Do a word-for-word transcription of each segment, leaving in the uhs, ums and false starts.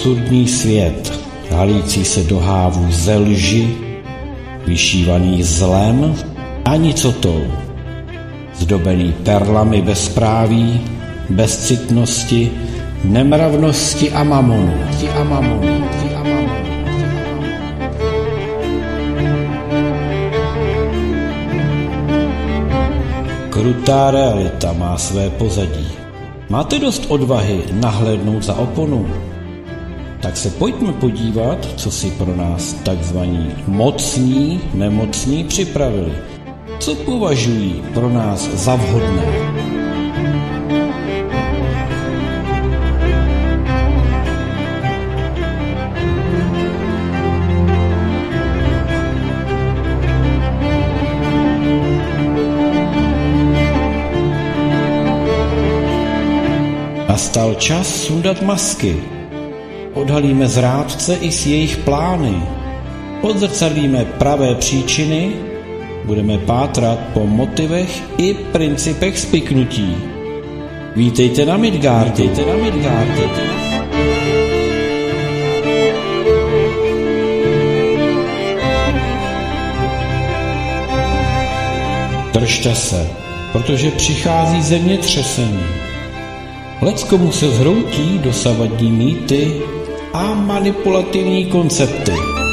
absurdní svět, halící se do hávů ze lži, vyšívaný zlem a nicotou, zdobený perlami bezpráví, bezcitnosti, nemravnosti a mamonu. A mamonu. A mamonu. Krutá realita má své pozadí. Máte dost odvahy nahlédnout za oponu? Tak se pojďme podívat, co si pro nás takzvaní mocní, nemocní připravili. Co považují pro nás za vhodné? Nastal čas sundat masky. Odhalíme zrádce i s jejich plány. Odzrcadlíme pravé příčiny. Budeme pátrat po motivech i principech spiknutí. Vítejte na Midgardu. Vítejte na Midgardu. Držte se, protože přichází zemětřesení. Leckomu se zhroutí dosavadní mýty a manipulativní koncepty.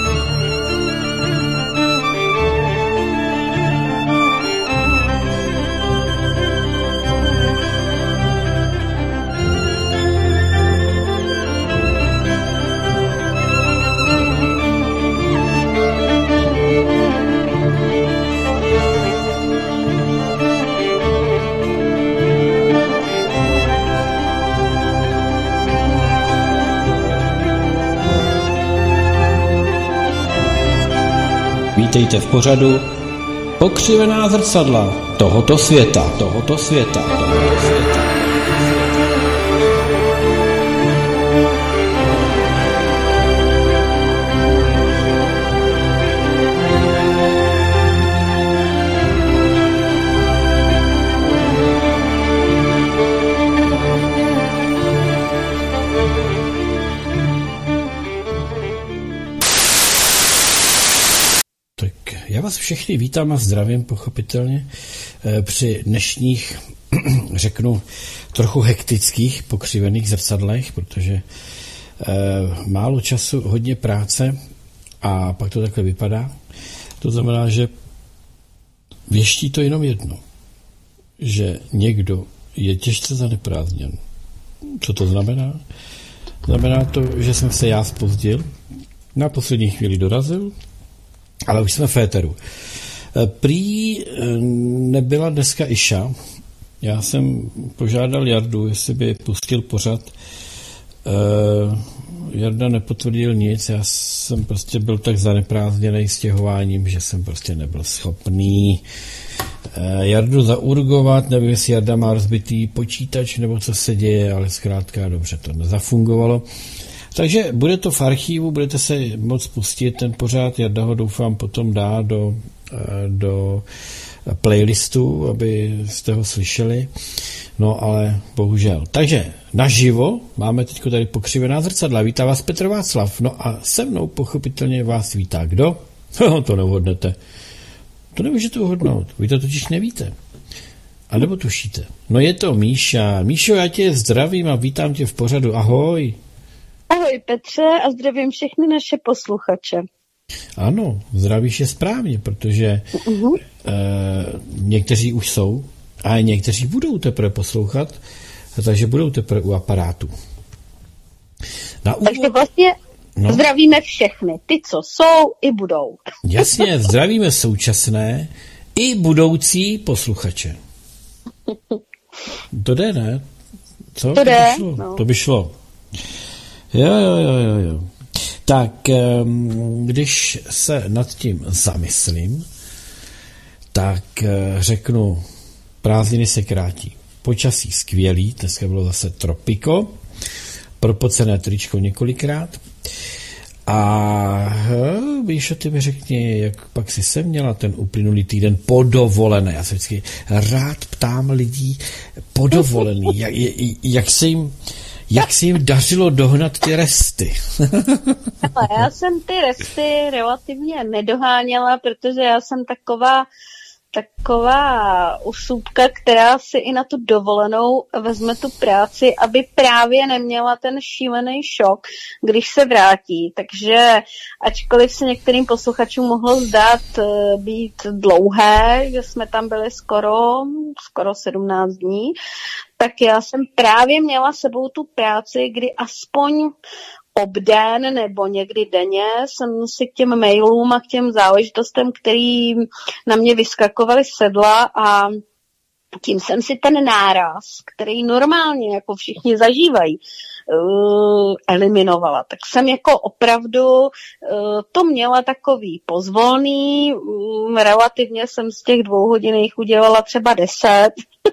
Vítejte v pořadu Pokřivená zrcadla tohoto světa, tohoto světa, tohoto světa. Já vás všechny vítám a zdravím pochopitelně při dnešních, řeknu, trochu hektických pokřivených zrcadlech, protože málo času, hodně práce a pak to takhle vypadá. To znamená, že věští to jenom jedno, že někdo je těžce zaneprázdněn. Co to znamená? Znamená to, že jsem se já zpozdil, na poslední chvíli dorazil, ale už jsme v éteru. Prý nebyla dneska Iša. Já jsem požádal Jardu, jestli by pustil pořad. Jarda nepotvrdil nic. Já jsem prostě byl tak zaneprázdněný stěhováním, že jsem prostě nebyl schopný Jardu zaurgovat. Nevím, jestli Jarda má rozbitý počítač, nebo co se děje, ale zkrátka dobře to nezafungovalo. Takže bude to v archivu, budete se moct pustit ten pořád, Jarda ho doufám potom dá do, do playlistu, aby jste ho slyšeli, no ale bohužel. Takže naživo máme teď tady Pokřivená zrcadla, vítá vás Petr Václav, no a se mnou pochopitelně vás vítá kdo? No, to neuhodnete. To nemůžete uhodnout, vy to totiž nevíte. A nebo tušíte. No je to Míša. Míšo, já tě zdravím a vítám tě v pořadu, ahoj. Ahoj Petře a zdravím všechny naše posluchače. Ano, zdravíš je správně, protože uh-huh. e, někteří už jsou a někteří budou teprve poslouchat, takže budou teprve u aparátu. Na úvod... Takže vlastně no. Zdravíme všechny, ty, co jsou i budou. Jasně, zdravíme současné i budoucí posluchače. To jde, ne? Co? To jde. To by šlo. No. To by šlo. Jo, jo, jo, jo, jo. Tak, když se nad tím zamyslím, tak řeknu, prázdniny se krátí. Počasí skvělý, dneska bylo zase tropiko, propocené tričko několikrát. A Míšo, ty mi řekni, jak pak si se měla ten uplynulý týden podovolený. Já se vždycky rád ptám lidí podovolený, jak, jak se jim... jak se jim dařilo dohnat ty resty? Ale já jsem ty resty relativně nedoháněla, protože já jsem taková taková usůbka, která si i na tu dovolenou vezme tu práci, aby právě neměla ten šílený šok, když se vrátí. Takže ačkoliv se některým posluchačům mohlo zdát být dlouhé, že jsme tam byli skoro, skoro sedmnáct dní, tak já jsem právě měla sebou tu práci, kdy aspoň obden nebo někdy denně jsem si k těm mailům a k těm záležitostem, který na mě vyskakovaly, sedla a tím jsem si ten náraz, který normálně jako všichni zažívají, uh, eliminovala. Tak jsem jako opravdu uh, to měla takový pozvolný, um, relativně jsem z těch dvou hodin jich udělala třeba deset.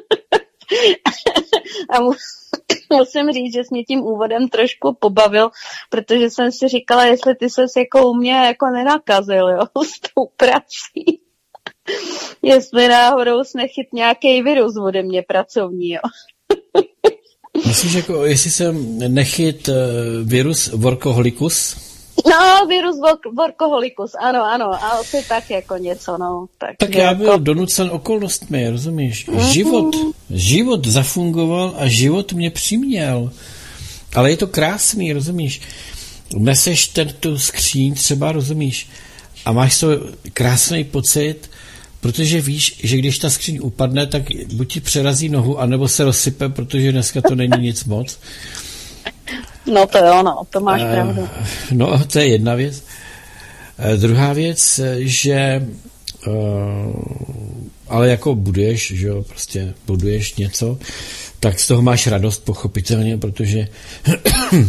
A musím říct, že jsi mě tím úvodem trošku pobavil, protože jsem si říkala, jestli ty ses jako u mě jako nenakazil, jo, s tou prací. Jestli náhodou jsi nechyt nějaký virus ode mě pracovní, jo. Myslíš, jako, jestli jsem nechyt uh, virus workoholicus? No, virus workoholicus, ano, ano, asi tak jako něco, no. Tak, tak já byl jako donucen okolnostmi, rozumíš? Mm-hmm. Život, život zafungoval a život mě přiměl. Ale je to krásný, rozumíš? Neseš ten tu skříň třeba, rozumíš? A máš to krásný pocit, protože víš, že když ta skříň upadne, tak buď ti přerazí nohu, anebo se rozsype, protože dneska to není nic moc. No to jo, no, to máš uh, pravdu. No, to je jedna věc. Uh, druhá věc, že uh, ale jako buduješ, že jo, prostě buduješ něco, tak z toho máš radost, pochopitelně, protože uh,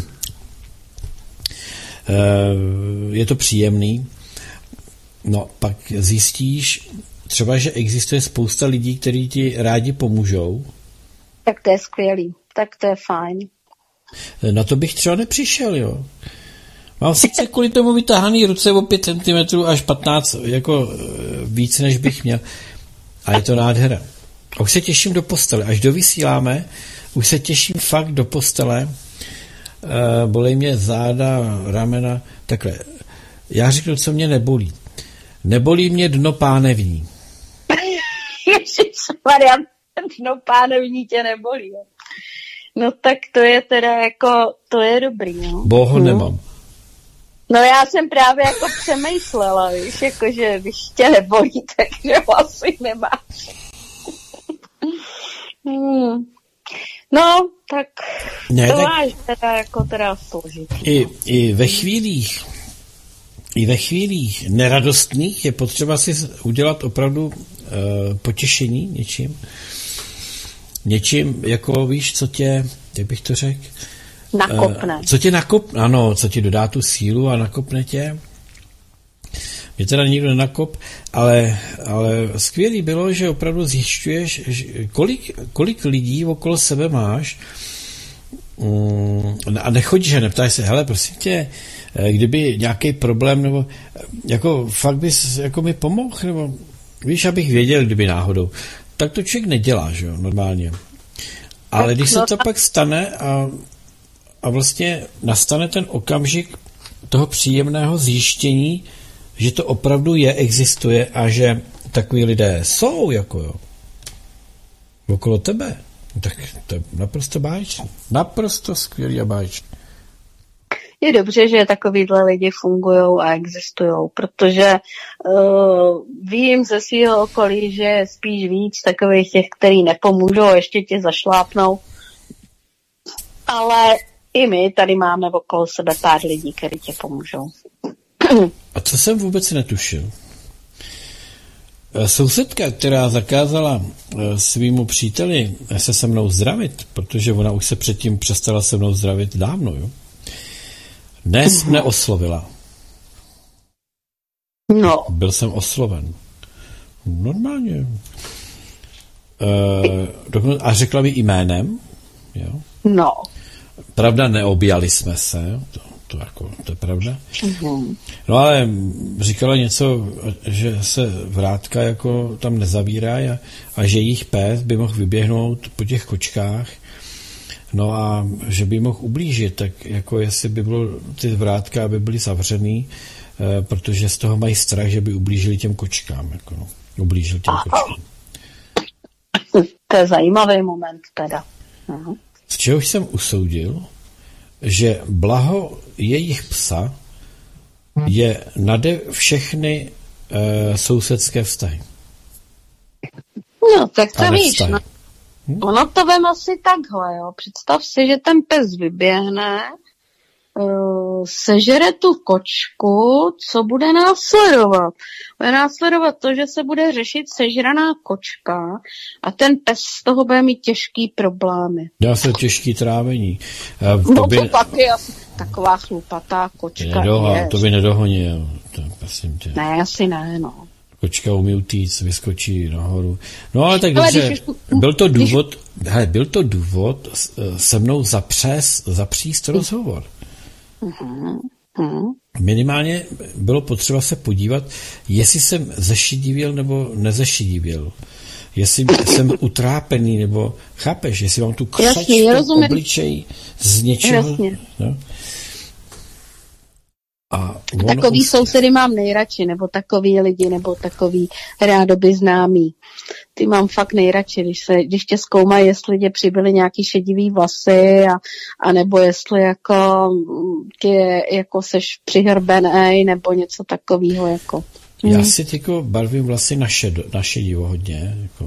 je to příjemný. No, pak zjistíš třeba, že existuje spousta lidí, kteří ti rádi pomůžou. Tak to je skvělý, tak to je fajn. Na to bych třeba nepřišel, jo. Mám sice kvůli tomu vytáhaný ruce o pět centimetrů až patnáct, jako víc, než bych měl. A je to nádhera. A už se těším do postele. Až dovysíláme, už se těším fakt do postele. E, bolej mě záda, ramena, takhle. Já řeknu, co mě nebolí. Nebolí mě dno pánevní. Ježišmarja, dno pánevní tě nebolí, jo. No tak to je teda jako, to je dobrý, no. Boho no. Nemám. No já jsem právě jako přemýšlela, víš, jakože když tě nebolí, takže ho asi nemáš. hmm. No, tak ne, to tak máš teda jako teda složitý. I, i ve chvílích, i ve chvílích neradostných je potřeba si udělat opravdu uh, potěšení něčím. Něčím, jako víš, co tě, jak bych to řekl? Nakopne. Uh, co tě nakopne, ano, co ti dodá tu sílu a nakopne tě. Mě teda nikdo nenakop, ale, ale skvělý bylo, že opravdu zjišťuješ, že kolik, kolik lidí okolo sebe máš um, a nechodíš a neptáš se, hele, prosím tě, kdyby nějaký problém, nebo jako fakt bys jako mi pomohl, nebo víš, abych věděl, kdyby náhodou. Tak to člověk nedělá, že jo, normálně. Ale když se to pak stane a, a vlastně nastane ten okamžik toho příjemného zjištění, že to opravdu je, existuje a že takový lidé jsou, jako jo, okolo tebe, tak to je naprosto báječný. Naprosto skvělý a báječný. Je dobře, že takovýhle lidi fungují a existují, protože uh, vím ze svého okolí, že je spíš víc takových těch, který nepomůžou a ještě tě zašlápnou. Ale i my tady máme okolo sebe pár lidí, kteří tě pomůžou. A co jsem vůbec netušil? Sousedka, která zakázala svýmu příteli se se mnou zdravit, protože ona už se předtím přestala se mnou zdravit dávno, jo? Dnes mne oslovila. No. Byl jsem osloven. Normálně. E, a řekla mi jménem. Jo? No. Pravda, neobjali jsme se. To, to, jako, to je pravda. Mm-hmm. No ale říkala něco, že se vrátka jako tam nezavírá a, a že jejich pes by mohl vyběhnout po těch kočkách No a že by mohl ublížit, tak jako jestli by bylo ty vrátka, aby byly zavřený, eh, protože z toho mají strach, že by ublížili těm kočkám. Jako no, ublížil těm kočkám. To je zajímavý moment teda. Aha. Z čehož jsem usoudil, že blaho jejich psa je nade všechny eh, sousedské vztahy. No, tak to víš, no. Hm? Ono to vem asi takhle, jo. Představ si, že ten pes vyběhne, uh, sežere tu kočku, co bude následovat? Bude následovat to, že se bude řešit sežraná kočka a ten pes z toho bude mít těžký problémy. Dá se těžký trávení. Uh, no by... to taky asi taková chlupatá kočka. Nedoho, je. To by nedohonil. To, prosím tě. Ne, asi ne, no. Kočka umí utíct, vyskočí nahoru. No ale tak dobře, když... byl to důvod, když... hele, byl to důvod se mnou zapřes, zapříst rozhovor. Uh-huh. Uh-huh. Minimálně bylo potřeba se podívat, jestli jsem zešedivěl nebo nezešidivěl. Jestli jsem utrápený, nebo chápeš, jestli mám tu křečku obličej z něčeho. Jasně. No? A takový už... sousedy mám nejradši, nebo takový lidi, nebo takový rádoby známý. Ty mám fakt nejradši, když, se, když tě zkoumají, jestli tě přibyly nějaký šedivý vlasy, a, a nebo jestli jako tě, jako seš přihrbenej, nebo něco takového. Jako. Já hmm. si tyko barvím vlasy na, šed, na šedivo hodně. Jako.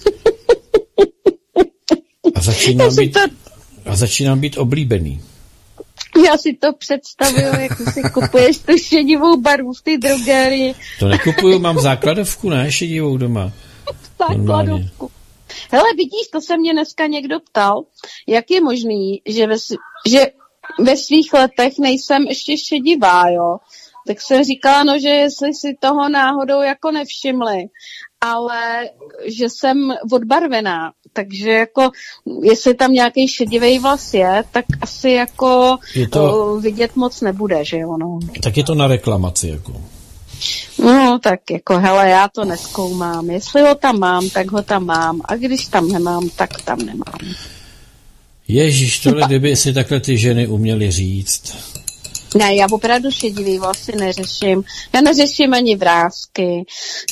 A začínám, být, to... a začínám být oblíbený. Já si to představuju, jak si kupuješ tu šedivou barvu v té drogerii. To nekupuju, mám základovku, ne, šedivou doma. Základovku. Hele, vidíš, to se mě dneska někdo ptal, jak je možný, že ve, že ve svých letech nejsem ještě šedivá, jo. Tak jsem říkala, no, že jestli si toho náhodou jako nevšimli, ale že jsem odbarvená, takže jako, jestli tam nějaký šedivý vlas je, tak asi jako je to... vidět moc nebude, že jo, no. Tak je to na reklamaci, jako. No, tak jako, hele, já to nezkoumám. Jestli ho tam mám, tak ho tam mám. A když tam nemám, tak tam nemám. Ježíš, tohle, kdyby si takhle ty ženy uměly říct. Ne, já opravdu šedivý vlasy neřeším. Já neřeším ani vrásky.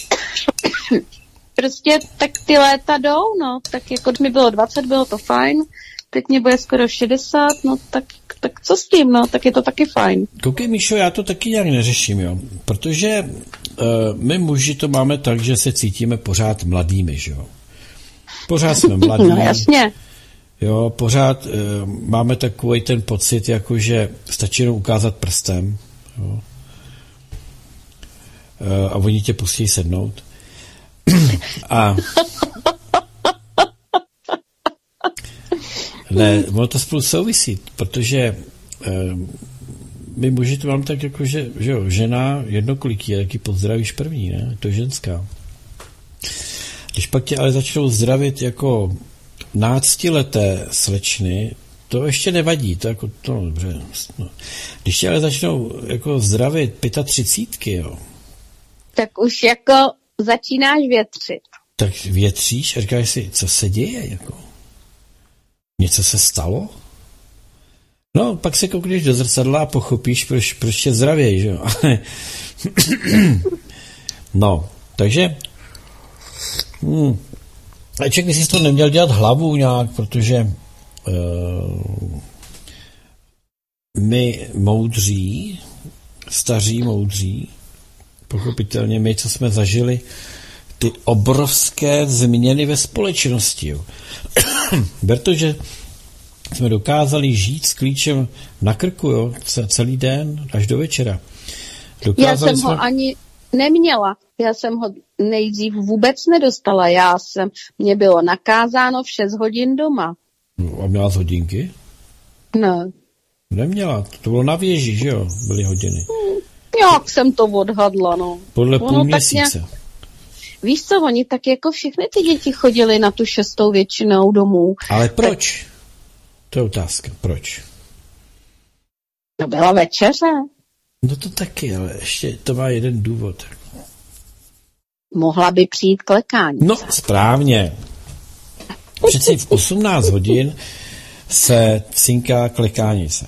Prostě tak ty léta jdou, no. Tak jako mi bylo dvacet, bylo to fajn. Teď mě bude skoro šedesát, no tak, tak co s tím, no, tak je to taky fajn. Koukej, Míšo, já to taky nějak neřeším, jo. Protože uh, my muži to máme tak, že se cítíme pořád mladými, že jo. Pořád jsme mladí. No jasně. Jo, pořád uh, máme takový ten pocit, jako že stačí jenom ukázat prstem, jo. Uh, a oni tě pustí sednout. A ne, ono to spolu souvisí, protože e, my muži to mám tak jako, že, že jo, žena jednokoliký, taky pozdravíš první, ne? To je ženská. Když pak tě ale začnou zdravit jako náctileté slečny, to ještě nevadí, to jako, to dobře. No. Když tě ale začnou jako zdravit pětatřicítky, jo. Tak už jako začínáš větřit. Tak větříš a říkáš si, co se děje, jako? Něco se stalo? No, pak se koukneš do zrcadla a pochopíš, proč, proč tě zdravěj, že jo? No, takže hmm, člověk by si to neměl dělat hlavu nějak, protože uh, my moudří, staří moudří, pochopitelně my, co jsme zažili, ty obrovské změny ve společnosti. Jo. Ber to, že jsme dokázali žít s klíčem na krku, jo, celý den až do večera. Dokázali Já jsem jsme... ho ani neměla. Já jsem ho nejdřív vůbec nedostala. Já jsem, mě bylo nakázáno v šest hodin doma. No, a měla z hodinky? Ne. Neměla. To bylo na věži, že jo? Byly hodiny. Jak jsem to odhadla, no. Podle ono půl měsíce. Nějak... Víš co, oni tak jako všechny ty děti chodili na tu šestou většinou domů. Ale proč? Tak... To je otázka. Proč? To byla večeře. No to taky, ale ještě to má jeden důvod. Mohla by přijít klekání. No, správně. Přeci v osmnáct hodin se cinká klekánice.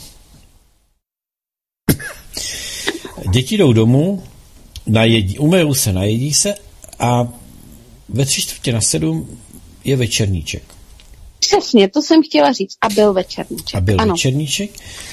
Děti jdou domů, najedí, umejou se, najedí se a ve tři čtvrtě na sedm je večerníček. Přesně, to jsem chtěla říct. A byl večerníček. A byl ano. večerníček.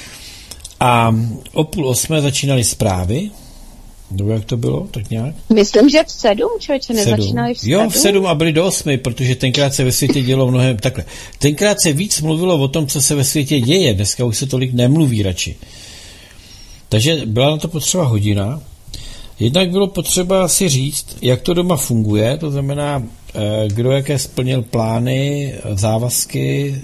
A o půl osmé začínaly zprávy. Nebo jak to bylo, tak nějak? Myslím, že v sedm, člověče, nezačínali v sedm. Jo, v sedm a byli do osmi, protože tenkrát se ve světě dělo mnohem takhle. Tenkrát se víc mluvilo o tom, co se ve světě děje. Dneska už se tolik nemluví radši. Takže byla na to potřeba hodina. Jednak bylo potřeba si říct, jak to doma funguje, to znamená, kdo jaké splnil plány, závazky,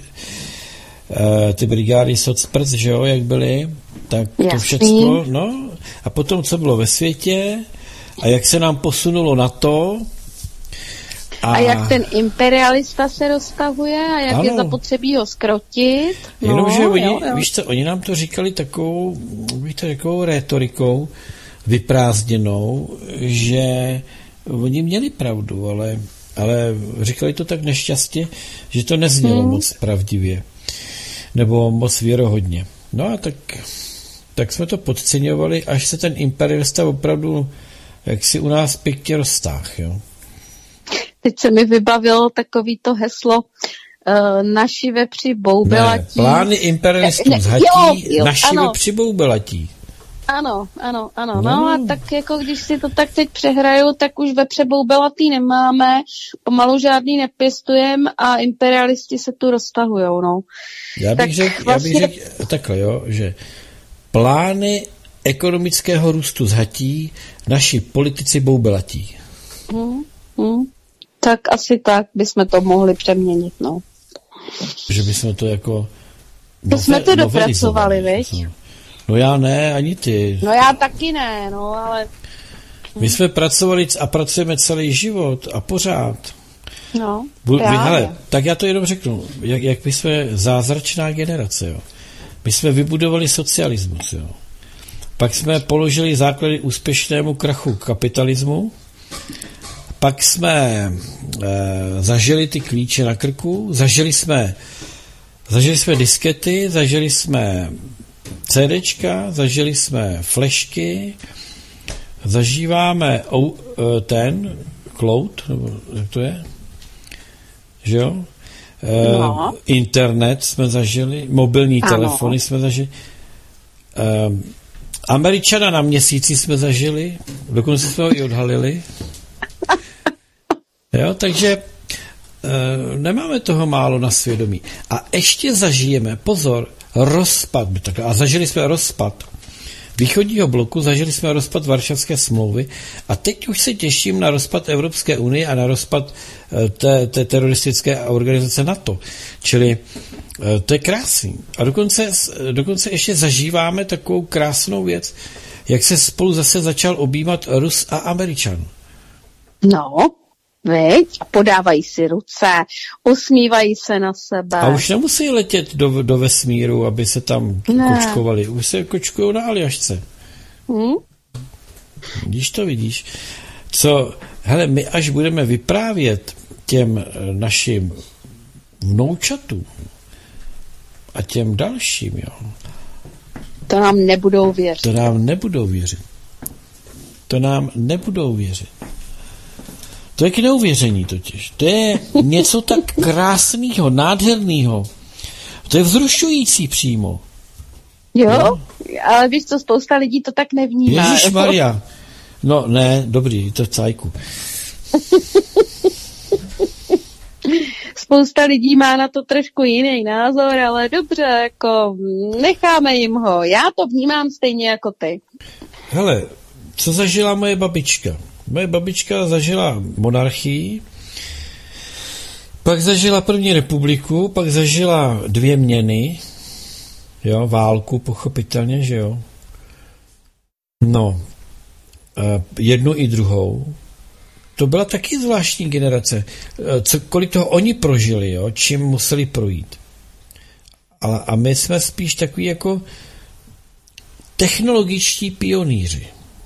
ty brigády socprc, že jo, jak byly, tak to Jasný. všechno, no, a potom, co bylo ve světě a jak se nám posunulo na to. A, a jak ten imperialista se roztahuje a jak ano. je zapotřebí ho zkrotit. No, Jenomže oni, jo, jo. víš co, oni nám to říkali takovou, víte, takovou rétorikou vyprázdněnou, že oni měli pravdu, ale, ale říkali to tak nešťastně, že to neznělo hmm. moc pravdivě nebo moc věrohodně. No a tak, tak jsme to podceňovali, až se ten imperialista opravdu jak si u nás pěkně roztáh, jo. Teď se mi vybavilo takový to heslo uh, naši vepři boubelatí. Ne, plány imperialistů ne, zhatí, jo, jo, naši ano. vepři boubelatí. Ano, ano, ano. No. No. no a tak jako když si to tak teď přehraju, tak už vepře boubelatý nemáme, pomalu žádný nepěstujeme a imperialisti se tu roztahujou, no. Já bych řekl vlastně... řek, takhle, jo, že plány ekonomického růstu zhatí, naši politici boubelatí. Hmm, hmm. Tak asi tak bychom to mohli přeměnit, no. Že bychom to jako... To nove, jsme to dopracovali, viď? No já ne, ani ty. No já taky ne, no ale... My jsme pracovali a pracujeme celý život a pořád. No, Bu, vy, hele, tak já to jenom řeknu, jak, jak my jsme zázračná generace, jo. My jsme vybudovali socialismus, jo. Pak jsme položili základy úspěšnému krachu kapitalismu, pak jsme e, zažili ty klíče na krku, zažili jsme, zažili jsme diskety, zažili jsme CDčka, zažili jsme flešky, zažíváme ou, ten cloud, nebo jak to je? Že jo? E, no. Internet jsme zažili, mobilní ano. telefony jsme zažili. E, Američana na měsíci jsme zažili, dokonce jsme ho i odhalili. Jo, takže e, nemáme toho málo na svědomí. A ještě zažijeme, pozor, rozpad, a zažili jsme rozpad východního bloku, zažili jsme rozpad Varšavské smlouvy a teď už se těším na rozpad Evropské unie a na rozpad té, té teroristické organizace NATO. Čili to je krásný. A dokonce, dokonce ještě zažíváme takovou krásnou věc, jak se spolu zase začal objímat Rus a Američan. No, veď, podávají si ruce, usmívají se na sebe. A už nemusí letět do, do vesmíru, aby se tam ne. kočkovali. Už se kočkují na Aljašce. Hmm? Vidíš to, vidíš. Co, hele, my až budeme vyprávět těm našim vnoučatům a těm dalším, jo. To nám nebudou věřit. To nám nebudou věřit. To nám nebudou věřit. To je k neuvěření totiž. To je něco tak krásného, nádherného. To je vzrušující přímo. Jo, no. Ale víš co, spousta lidí to tak nevnímá. Ježišmarja. No ne, dobrý, to v cajku. Spousta lidí má na to trošku jiný názor, ale dobře, jako necháme jim ho. Já to vnímám stejně jako ty. Hele, co zažila moje babička? Moje babička zažila monarchii, pak zažila první republiku, pak zažila dvě měny, jo, válku, pochopitelně, že jo. No, jednu i druhou. To byla taky zvláštní generace. Co, kolik toho oni prožili, jo, čím museli projít. A, a my jsme spíš takový jako technologičtí pionýři.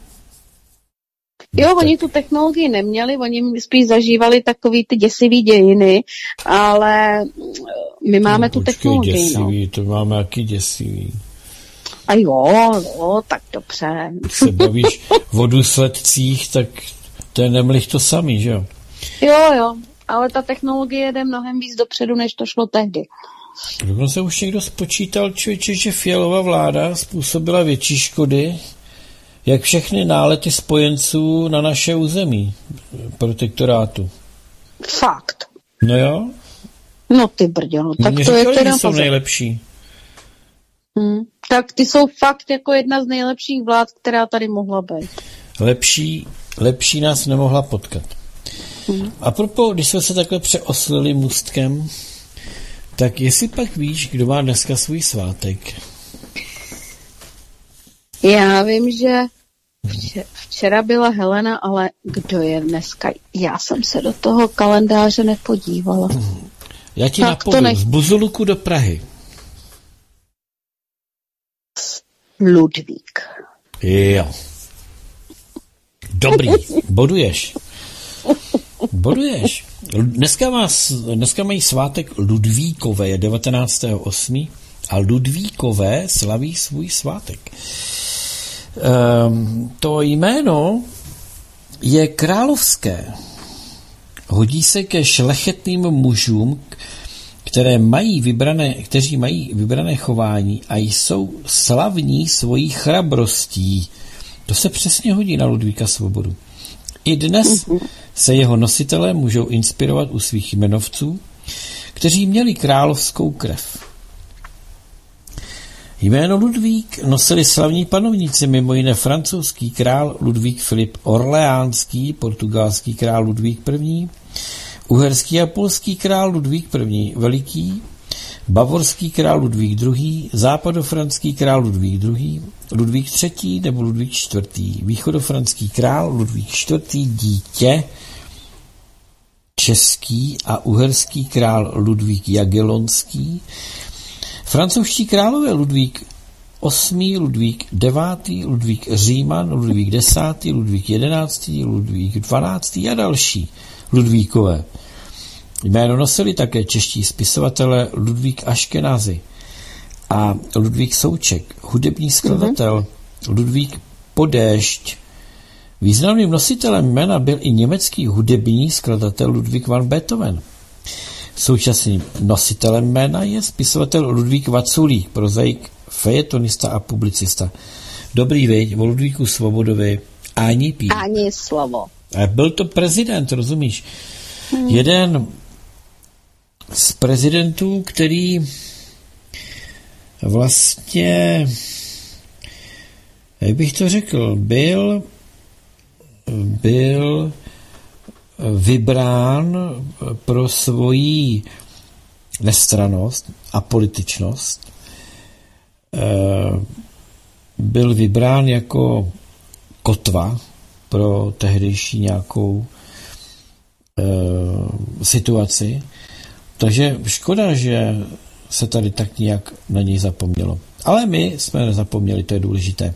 Jo, oni tu technologii neměli, oni spíš zažívali takový ty děsivý dějiny, ale my máme no, tu počkej, technologii. Děsivý, No. to máme jaký děsivý. A jo, jo, tak dobře. Když se bavíš o důsledcích, tak to je nemlich to samý, že jo? Jo, jo, ale ta technologie jde mnohem víc dopředu, než to šlo tehdy. Dokonce už někdo spočítal, člověče, že Fialova vláda způsobila větší škody, jak všechny nálety spojenců na naše území protektorátu. Fakt. No jo? No ty brďo, no, tak Mě to říkali, je teda že jsou pozor. nejlepší. Hmm. Tak ty jsou fakt jako jedna z nejlepších vlád, která tady mohla být. Lepší, lepší nás nemohla potkat. Hmm. A propos, když jsme se takhle přeoslili můstkem, tak jestli pak víš, kdo má dneska svůj svátek? Já vím, že včera byla Helena, ale kdo je dneska? Já jsem se do toho kalendáře nepodívala. Já ti tak napovím, nech... z Buzuluku do Prahy. Ludvík. Jo. Dobrý, boduješ. Boduješ. Dneska, má, dneska mají svátek Ludvíkové, je devatenáctého osmého a Ludvíkové slaví svůj svátek. Ehm, to jméno je královské. Hodí se ke šlechetným mužům, které mají vybrané, kteří mají vybrané chování a jsou slavní svojí chrabrostí. To se přesně hodí na Ludvíka Svobodu. I dnes se jeho nositelé můžou inspirovat u svých jmenovců, kteří měli královskou krev. Jméno Ludvík nosili slavní panovníci, mimo jiné francouzský král Ludvík Filip Orleánský, portugalský král Ludvík I., uherský a polský král Ludvík I. Veliký, bavorský král Ludvík druhý., západofranský král Ludvík druhý., Ludvík třetí. nebo Ludvík čtvrtý., východofranský král Ludvík čtvrtý. dítě, český a uherský král Ludvík Jagellonský, francouzští králové Ludvík osmý., Ludvík devátý., Ludvík Říman, Ludvík desátý., Ludvík jedenáctý., Ludvík dvanáctý. a další Ludvíkové. Jméno nosili také čeští spisovatelé Ludvík Aškenazi a Ludvík Souček, hudební skladatel mm-hmm. Ludvík Podéšť. Významným nositelem jména byl i německý hudební skladatel Ludvík van Beethoven. Současným nositelem jména je spisovatel Ludvík Vaculík, prozaik, fejetonista a publicista. Dobrý věď, o Ludvíku Svobodovi ani pí. Ani slovo. A byl to prezident, rozumíš? Hmm. Jeden z prezidentů, který vlastně, jak bych to řekl, byl, byl vybrán pro svoji nestrannost a političnost. Byl vybrán jako kotva pro tehdejší nějakou e, situaci. Takže škoda, že se tady tak nějak na něj zapomnělo. Ale my jsme nezapomněli, to je důležité.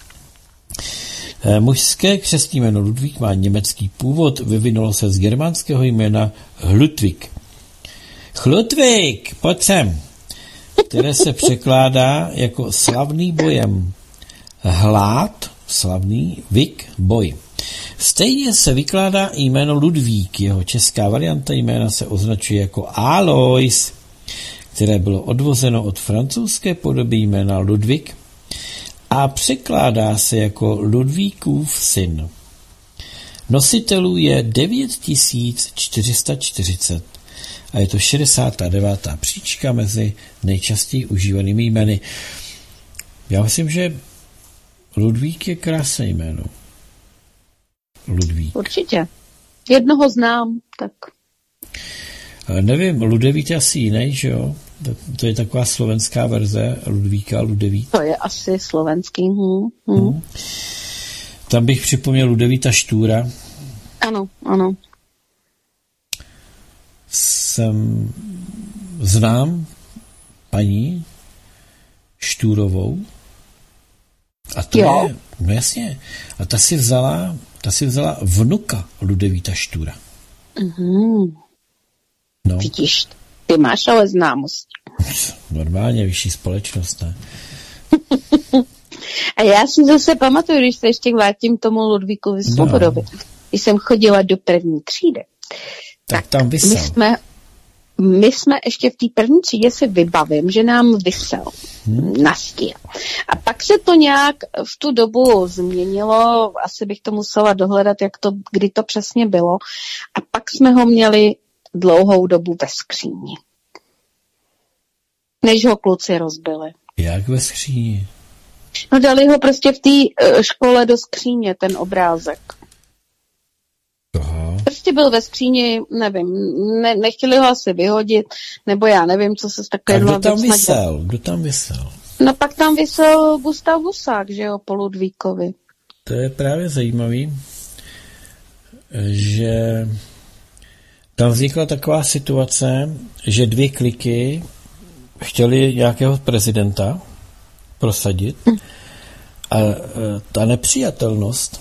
E, mužské křestní jméno Ludvík má německý původ, vyvinulo se z germánského jména Hludvík. Hludvík, pojď sem, které se překládá jako slavný bojem. Hlad, slavný, vik, boj. Stejně se vykládá i jméno Ludvík. Jeho česká varianta jména se označuje jako Alois, které bylo odvozeno od francouzské podoby jména Ludvík a překládá se jako Ludvíkův syn. Nositelů je devět tisíc čtyři sta čtyřicet a je to šedesátá devátá příčka mezi nejčastěji užívanými jmény. Já myslím, že Ludvík je krásné jméno. Ludvík. Určitě. Jednoho znám, tak. Ale nevím, Ludevít je asi jiný, že jo? To je taková slovenská verze Ludvíka, Ludevít. To je asi slovenský. Hmm. Hmm. Hmm. Tam bych připomněl Ludevíta Štúra. Ano, ano. Jsem znám paní Štúrovou. A to jo. je, no jasně, a ta si vzala, ta si vzala vnuka Ludevíta Štúra. Mhm. No. Vidíš. Ty máš ale známost. Normálně vyšší společnost, ne? A já si zase pamatuju, když se ještě vrátím tomu Ludvíkovi Svobodovi. No. Když jsem chodila do první třídy, tak, tak tam vysel. My jsme, my jsme ještě v té první třídě si vybavím, že nám vysel hmm. na stěně. A pak se to nějak v tu dobu změnilo, asi bych to musela dohledat, jak to, kdy to přesně bylo. A pak jsme ho měli dlouhou dobu ve skříni. Než ho kluci rozbili. Jak ve skříni? No dali ho prostě v té uh, škole do skříně, ten obrázek. Aha. Prostě byl ve skříni, nevím, ne, nechtěli ho asi vyhodit, nebo já nevím, co se s takovým... A kdo tam vysel? Kdo tam vysel? No pak tam vysel Gustav Husák, že jo, po Ludvíkovi. To je právě zajímavý, že tam vznikla taková situace, že dvě kliky chtěli nějakého prezidenta prosadit a ta nepřijatelnost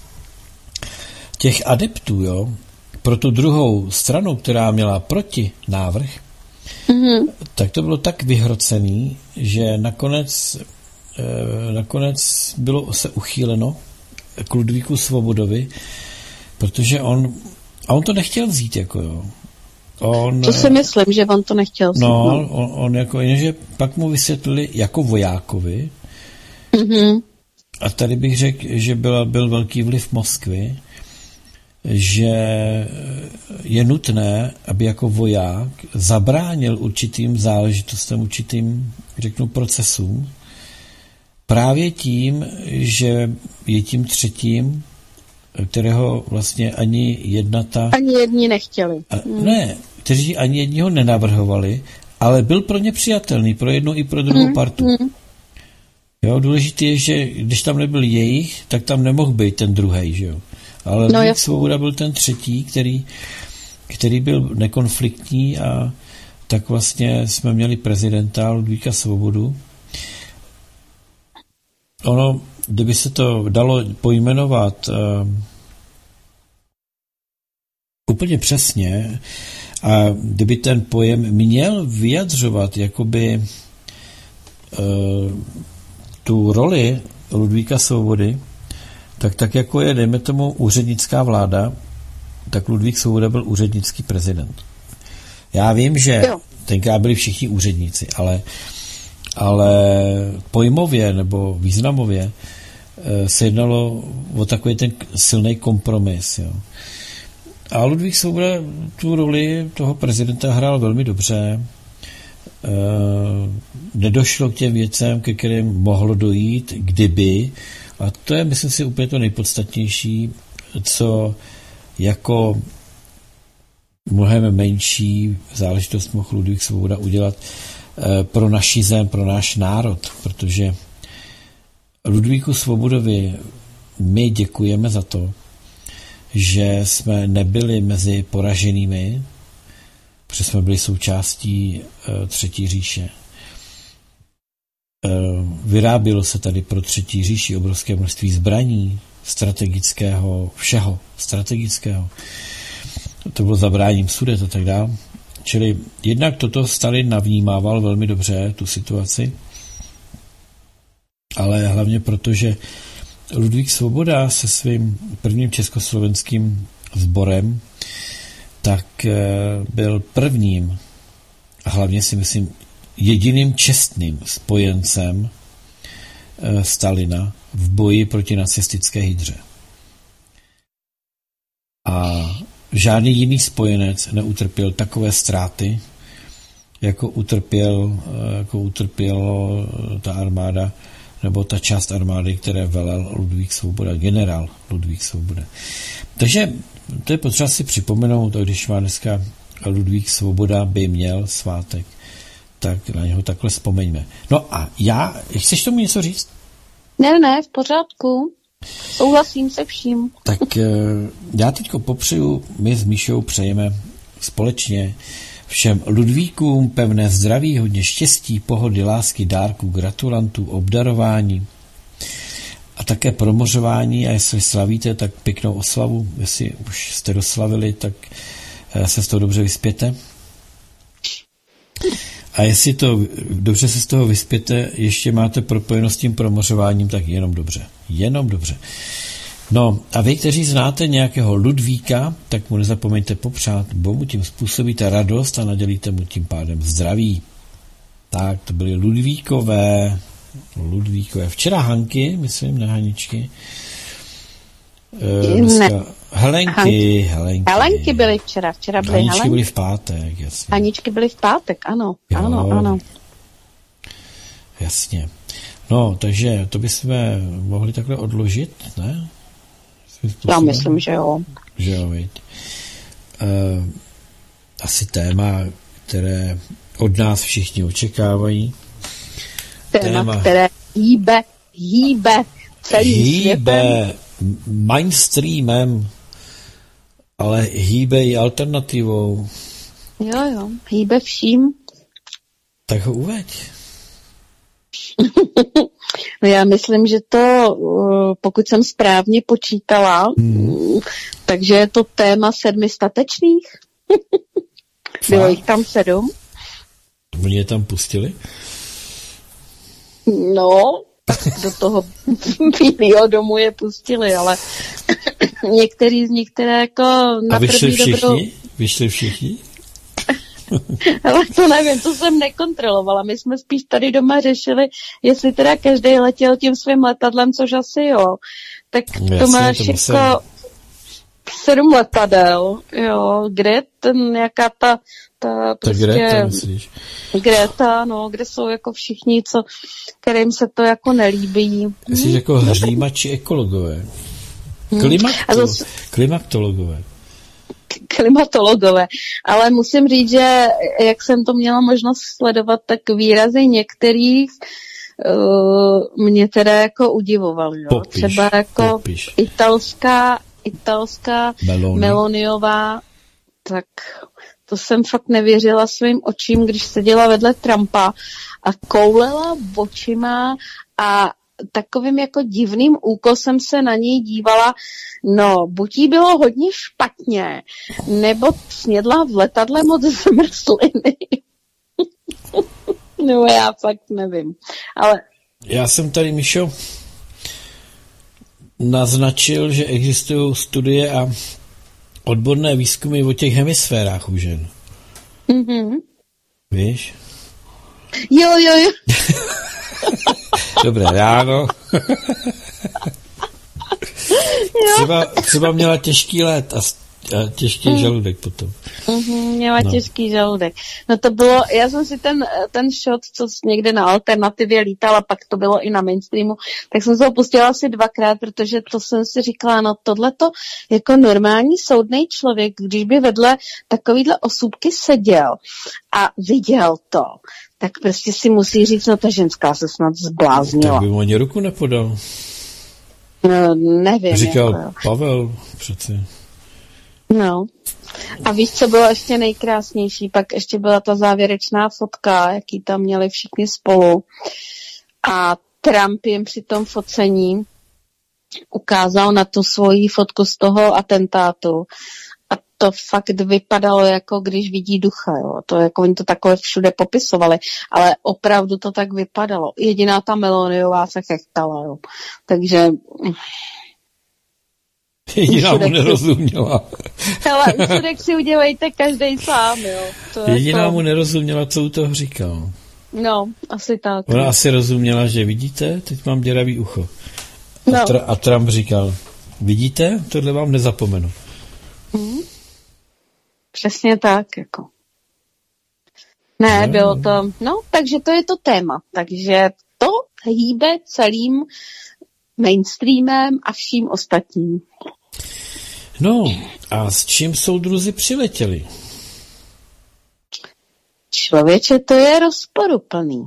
těch adeptů, jo, pro tu druhou stranu, která měla proti návrh, mm-hmm. tak to bylo tak vyhrocený, že nakonec, eh, nakonec bylo se uchýleno k Ludvíku Svobodovi, protože on, a on to nechtěl vzít, jako jo. On, to si myslím, že on to nechtěl vzít. No, on, on jako, jenže pak mu vysvětlili jako vojákovi, mm-hmm. a tady bych řekl, že byl, byl velký vliv Moskvy, že je nutné, aby jako voják zabránil určitým záležitostem, určitým, řeknu, procesům, právě tím, že je tím třetím, kterého vlastně ani jedna ta... Ani jedni nechtěli. A, ne, kteří ani jedni ho nenavrhovali, ale byl pro ně přijatelný, pro jednu i pro druhou mm, partu. Mm. Jo, důležité je, že když tam nebyl jejich, tak tam nemohl být ten druhej, že jo. Ale no, Ludvík Svoboda byl ten třetí, který, který byl nekonfliktní a tak vlastně jsme měli prezidenta Ludvíka Svobodu. Ono, kdyby se to dalo pojmenovat uh, úplně přesně a kdyby ten pojem měl vyjadřovat jakoby uh, tu roli Ludvíka Svobody, tak tak jako je, dejme tomu, úřednická vláda, tak Ludvík Svoboda byl úřednický prezident. Já vím, že jo. tenkrát byli všichni úředníci, ale, ale pojmově nebo významově se jednalo o takový ten silný kompromis. Jo. A Ludvík Svoboda tu roli toho prezidenta hrál velmi dobře. E, nedošlo k těm věcem, ke kterým mohlo dojít, kdyby. A to je, myslím si, úplně to nejpodstatnější, co jako mnohem menší záležitost mohl Ludvík Svoboda udělat e, pro naši zem, pro náš národ, protože Ludvíku Svobodovi my děkujeme za to, že jsme nebyli mezi poraženými, protože jsme byli součástí e, Třetí říše. E, vyrábělo se tady pro Třetí říši obrovské množství zbraní, strategického, všeho strategického. To bylo zabráním Sudet a tak dále. Čili jednak toto Stalin navnímával velmi dobře, tu situaci, ale hlavně proto, že Ludvík Svoboda se svým prvním československým sborem tak byl prvním a hlavně si myslím jediným čestným spojencem Stalina v boji proti nacistické hydře. A žádný jiný spojenec neutrpěl takové ztráty, jako utrpěl, jako utrpělo ta armáda nebo ta část armády, které velel Ludvík Svoboda, generál Ludvík Svoboda. Takže to je potřeba si připomenout, když má dneska Ludvík Svoboda by měl svátek, tak na něho takhle vzpomeňme. No a já, chceš tomu něco říct? Ne, ne, v pořádku. Souhlasím se vším. Tak já teďko popřeju, my s Míšou přejeme společně všem Ludvíkům pevné zdraví, hodně štěstí, pohody, lásky, dárků, gratulantů, obdarování a také promořování, a jestli slavíte, tak pěknou oslavu, jestli už jste doslavili, tak se z toho dobře vyspěte. A jestli to dobře se z toho vyspěte, ještě máte propojenost s tím promořováním, tak jenom dobře. Jenom dobře. No a vy, kteří znáte nějakého Ludvíka, tak mu nezapomeňte popřát, bo mu tím způsobíte radost a nadělíte mu tím pádem zdraví. Tak, to byly Ludvíkové. Ludvíkové. Včera Hanky, myslím, ne Haničky. E, dneska... ne. Helenky, Hanky. Helenky. Helenky byly včera. Včera byly Haničky Helenky. byly v pátek, jasně. Haničky byly v pátek, ano. Jo. Ano, ano. Jasně. No, takže to bychom mohli takhle odložit, ne? Já myslím, že jo. Že jo, viď. Uh, asi téma, které od nás všichni očekávají. Téma, téma které hýbe, hýbe celým hýbe světem. Mainstreamem, ale hýbe i alternativou. Jo, jo, hýbe vším. Tak ho uveď. No já myslím, že to, pokud jsem správně počítala, hmm. takže je to téma sedmi statečných. Bylo jich tam sedm. Oni je tam pustili? No, do toho Bílého domu je pustili, ale některý z nich teda jako na A vyšli první všichni? dobrou... Vyšli všichni? Ale to nevím, to jsem nekontrolovala. My jsme spíš tady doma řešili, jestli teda každý letěl tím svým letadlem, což asi jo. Tak no, to jasně, máš to jako sedm letadel, jo, kde ten, jaká ta, ta prostě... Ta Greta, myslíš? Greta, no, kde jsou jako všichni, co, kterým se to jako nelíbí. Myslíš hmm. jako hřímači ekologové? Klimakto, hmm. zase... Klimaktologové. klimatologové. Ale musím říct, že jak jsem to měla možnost sledovat, tak výrazy některých uh, mě teda jako udivovaly. Třeba jako popiš. italská, italská Meloni. Meloniová, tak to jsem fakt nevěřila svým očím, když seděla vedle Trumpa a koulela očima a takovým jako divným úkosem se na něj dívala, no, buď jí bylo hodně špatně, nebo snědla v letadle moc zmrzliny. No, já fakt nevím. Ale... Já jsem tady, Mišo, naznačil, že existují studie a odborné výzkumy o těch hemisférách u žen. Mhm. Víš? Jo, jo, jo. Dobré ráno. třeba, třeba měla těžký let a, a těžký mm. žaludek potom. Mm-hmm, měla no. těžký žaludek. No to bylo, já jsem si ten, ten shot, co někde na alternativě lítal a pak to bylo i na mainstreamu, tak jsem se ho pustila asi dvakrát, protože to jsem si říkala, no tohleto jako normální soudnej člověk, když by vedle takovýhle osůbky seděl a viděl to, tak prostě si musí říct, no ta ženská se snad zbláznila. Tak by mu ani ruku nepodal. No, nevím. Říkal jako. Pavel přeci. No. A víš, co bylo ještě nejkrásnější? Pak ještě byla ta závěrečná fotka, jaký tam měli všichni spolu. A Trump jim při tom focení ukázal na tu svoji fotku z toho atentátu. A to fakt vypadalo, jako když vidí ducha, jo. To jako oni to takové všude popisovali, ale opravdu to tak vypadalo. Jediná ta Meloniová se chechtala, jo. Takže... Jediná mu nerozuměla. Hele, úsudek si udělejte každej sám, jo. To Jediná jako... mu nerozuměla, co u toho říkal. No, asi tak. Ona asi rozuměla, že vidíte, teď mám děravý ucho. A, no. tra- a Trump říkal, vidíte, tohle vám nezapomenu. Hmm. Přesně tak, jako. Ne, no. Bylo to, no, takže to je to téma. Takže to hýbe celým mainstreamem a vším ostatním. No, a s čím soudruzi přiletěli? Člověče, to je rozporuplný.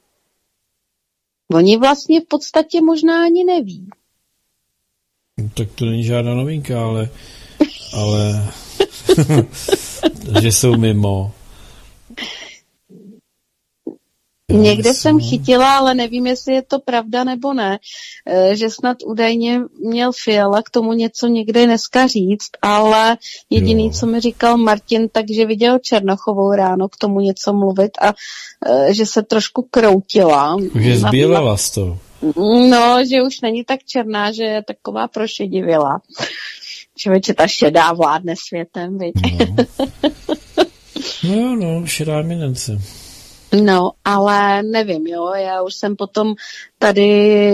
Oni vlastně v podstatě možná ani neví. No, tak to není žádná novinka, ale... ale... že jsou mimo. Někde jsem chytila, ale nevím, jestli je to pravda nebo ne, že snad údajně měl Fiala k tomu něco někde dneska říct, ale jediný, jo. co mi říkal Martin, takže viděl Černochovou ráno k tomu něco mluvit a že se trošku kroutila. Že zbílela z toho. No, že už není tak černá, že je taková prošedivělá. Člověče, ta šedá vládne světem, viď? No. no jo, no, šedá eminence. No, ale nevím, jo, já už jsem potom tady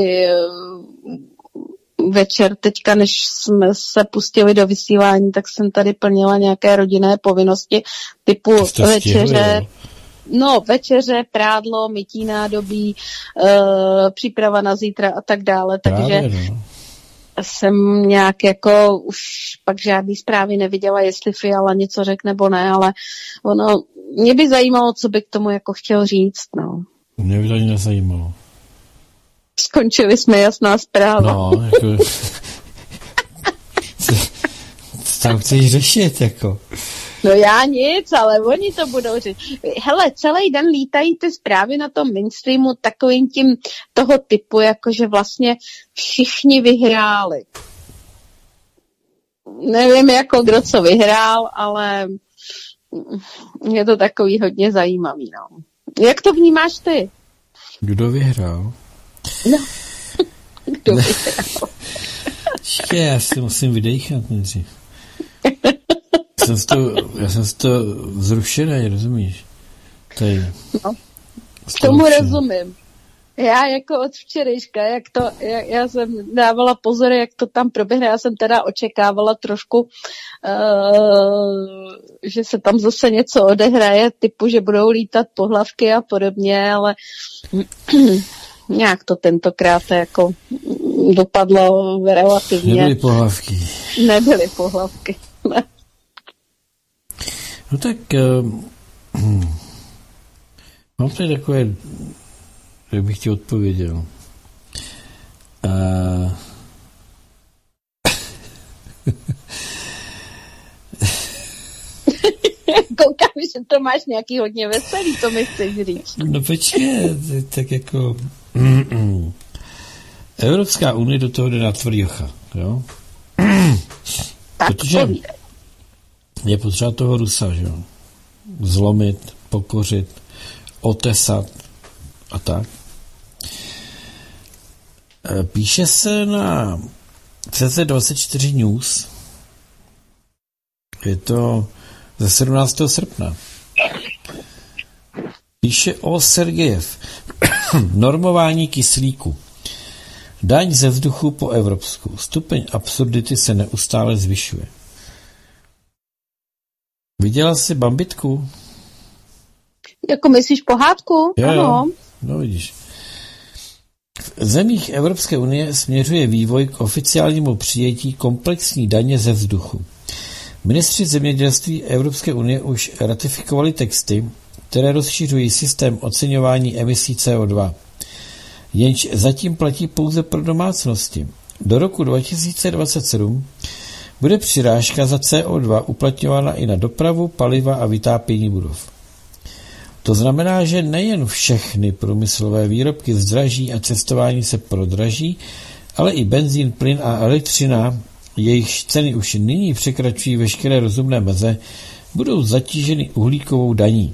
večer, teďka, než jsme se pustili do vysílání, tak jsem tady plnila nějaké rodinné povinnosti typu večeře, stihli, no, večeře, prádlo, mytí nádobí, uh, příprava na zítra a tak dále, takže Právě, no. jsem nějak jako už pak žádný zprávy neviděla, jestli Fiala něco řekl nebo ne, ale ono, mě by zajímalo, co by k tomu jako chtěl říct, no. Mě by to ani nezajímalo. Skončili jsme, jasná zpráva. No, jako... co, co tam chceš řešit, jako? No já nic, ale oni to budou říct. Hele, celý den lítají ty zprávy na tom mainstreamu takovým tím toho typu, jakože vlastně všichni vyhráli. Nevím, jako kdo co vyhrál, ale je to takový hodně zajímavý, no. Jak to vnímáš ty? Kdo vyhrál? No, kdo vyhrál? Ještě, já si musím vydejchat nejdřív. Jsem to, já jsem z toho zrušený, rozumíš? Tady. No, tomu rozumím. Já jako od včerejška, jak to, já, já jsem dávala pozor, jak to tam proběhne, já jsem teda očekávala trošku, uh, že se tam zase něco odehraje, typu, že budou lítat pohlavky a podobně, ale nějak to tentokrát jako dopadlo relativně. Nebyly pohlavky. Nebyly pohlavky, ne. No tak uh, mám tady takové, jak bych ti odpověděl. Uh, Koukám, že to máš nějaký hodně veselý, to mi chceš říct. No počkej, tak jako mm, mm. Evropská unie do toho jde na tvrdýcha, jo? Tak protože je potřeba toho Rusa, že jo? Zlomit, pokořit, otesat a tak. Píše se na C C dvacet čtyři News, je to ze sedmnáctého srpna. Píše o Sergejev. Normování kyslíku. Daň ze vzduchu po evropsku. Stupeň absurdity se neustále zvyšuje. Viděla jsi Bambitku? Jako myslíš pohádku? Jo, ano. Jo. No vidíš. V zemích Evropské unie směřuje vývoj k oficiálnímu přijetí komplexní daně ze vzduchu. Ministři zemědělství Evropské unie už ratifikovali texty, které rozšiřují systém oceňování emisí C O dva. Jenž zatím platí pouze pro domácnosti. Do roku dva tisíce dvacet sedm bude přirážka za C O dva uplatňována i na dopravu, paliva a vytápění budov. To znamená, že nejen všechny průmyslové výrobky zdraží a cestování se prodraží, ale i benzín, plyn a elektřina, jejichž ceny už nyní překračují veškeré rozumné meze, budou zatíženy uhlíkovou daní.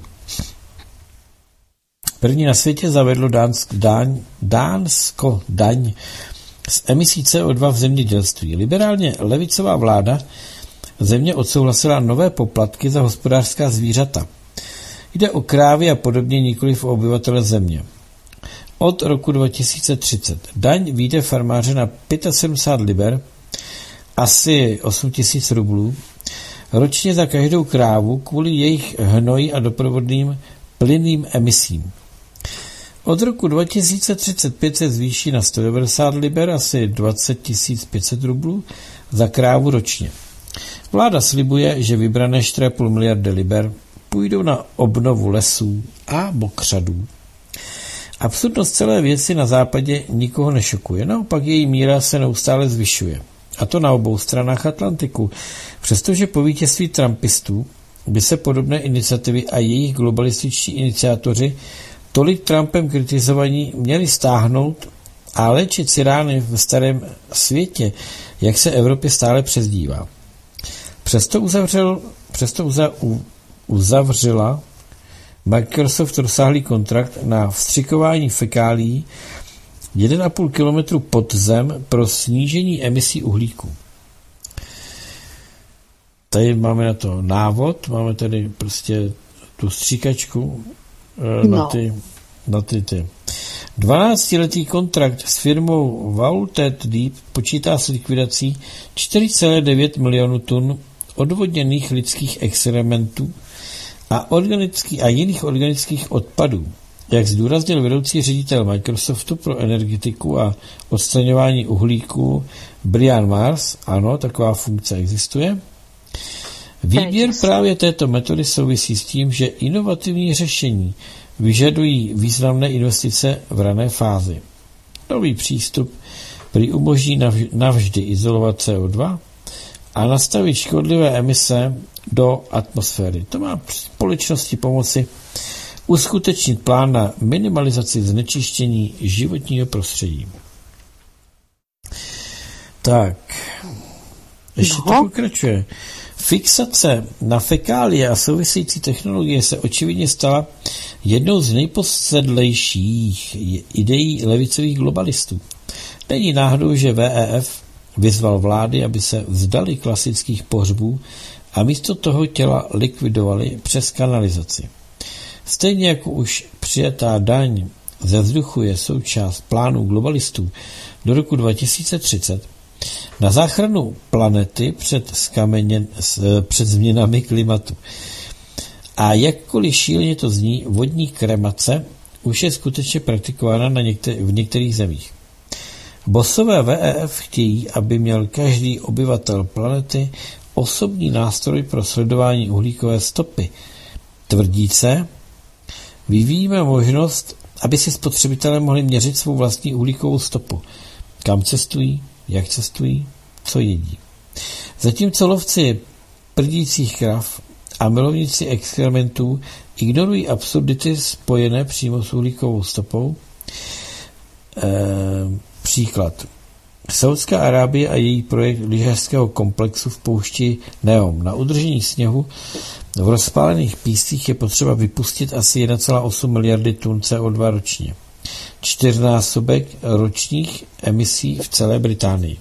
První na světě zavedlo Dánsk, Dán, Dánsko daň z emisí C O dva v zemědělství. Liberálně levicová vláda země odsouhlasila nové poplatky za hospodářská zvířata. Jde o krávy a podobně, nikoliv o obyvatele země. Od roku dva tisíce třicet daň vyjde farmáře na sedmdesát pět liber, asi osm tisíc rublů, ročně za každou krávu kvůli jejich hnoji a doprovodným plynným emisím. Od roku dva tisíce třicet pět se zvýší na sto devadesát liber, asi dvacet tisíc pět set rublů za krávu ročně. Vláda slibuje, že vybrané čtyři a půl miliardy liber půjdou na obnovu lesů a mokřadů. Absurdnost celé věci na západě nikoho nešokuje, naopak její míra se neustále zvyšuje. A to na obou stranách Atlantiku. Přestože po vítězství trumpistů by se podobné iniciativy a jejich globalističtí iniciátoři tolik Trumpem kritizovaní, měli stáhnout a léčit sirány v starém světě, jak se Evropě stále přezdívá. Přesto uzavřel, přesto uza, u, uzavřela Microsoft rozsáhlý kontrakt na vstřikování fekálií jeden a půl kilometru pod zem pro snížení emisí uhlíku. Tady máme na to návod, máme tady prostě tu stříkačku na no. ty, na ty, ty. dvanáctiletý kontrakt s firmou Vaulted Deep počítá s likvidací čtyři celé devět milionu tun odvodněných lidských exkrementů a, organický, a jiných organických odpadů. Jak zdůraznil vedoucí ředitel Microsoftu pro energetiku a odstraňování uhlíku Brian Mars, ano, taková funkce existuje. Výběr právě této metody souvisí s tím, že inovativní řešení vyžadují významné investice v rané fázi. Nový přístup prý umožní navždy izolovat C O dva a nastavit škodlivé emise do atmosféry. To má společnosti pomoci uskutečnit plán na minimalizaci znečištění životního prostředí. Tak, ještě no. to pokračuje. Fixace na fekálie a související technologie se očividně stala jednou z nejposedlejších ideí levicových globalistů. Není náhodou, že W E F vyzval vlády, aby se vzdali klasických pohřbů a místo toho těla likvidovali přes kanalizaci. Stejně jako už přijatá daň ze vzduchu je součást plánů globalistů do roku dva tisíce třicet, na záchranu planety před, skameně, před změnami klimatu. A jakkoliv šíleně to zní, vodní kremace už je skutečně praktikována na některý, v některých zemích. Bossové W E F chtějí, aby měl každý obyvatel planety osobní nástroj pro sledování uhlíkové stopy. Tvrdí se, vyvíjíme možnost, aby si spotřebitelé mohli měřit svou vlastní uhlíkovou stopu. Kam cestují, jak cestují, co jedí. Zatímco lovci prdících krav a milovníci exkrementů ignorují absurdity spojené přímo s uhlíkovou stopou. E, příklad. Saudská Arábie a její projekt lyžařského komplexu v poušti Neom. Na udržení sněhu v rozpálených píscích je potřeba vypustit asi jedna celá osm miliardy tun C O dva ročně. Čtyřnásobek ročních emisí v celé Británii.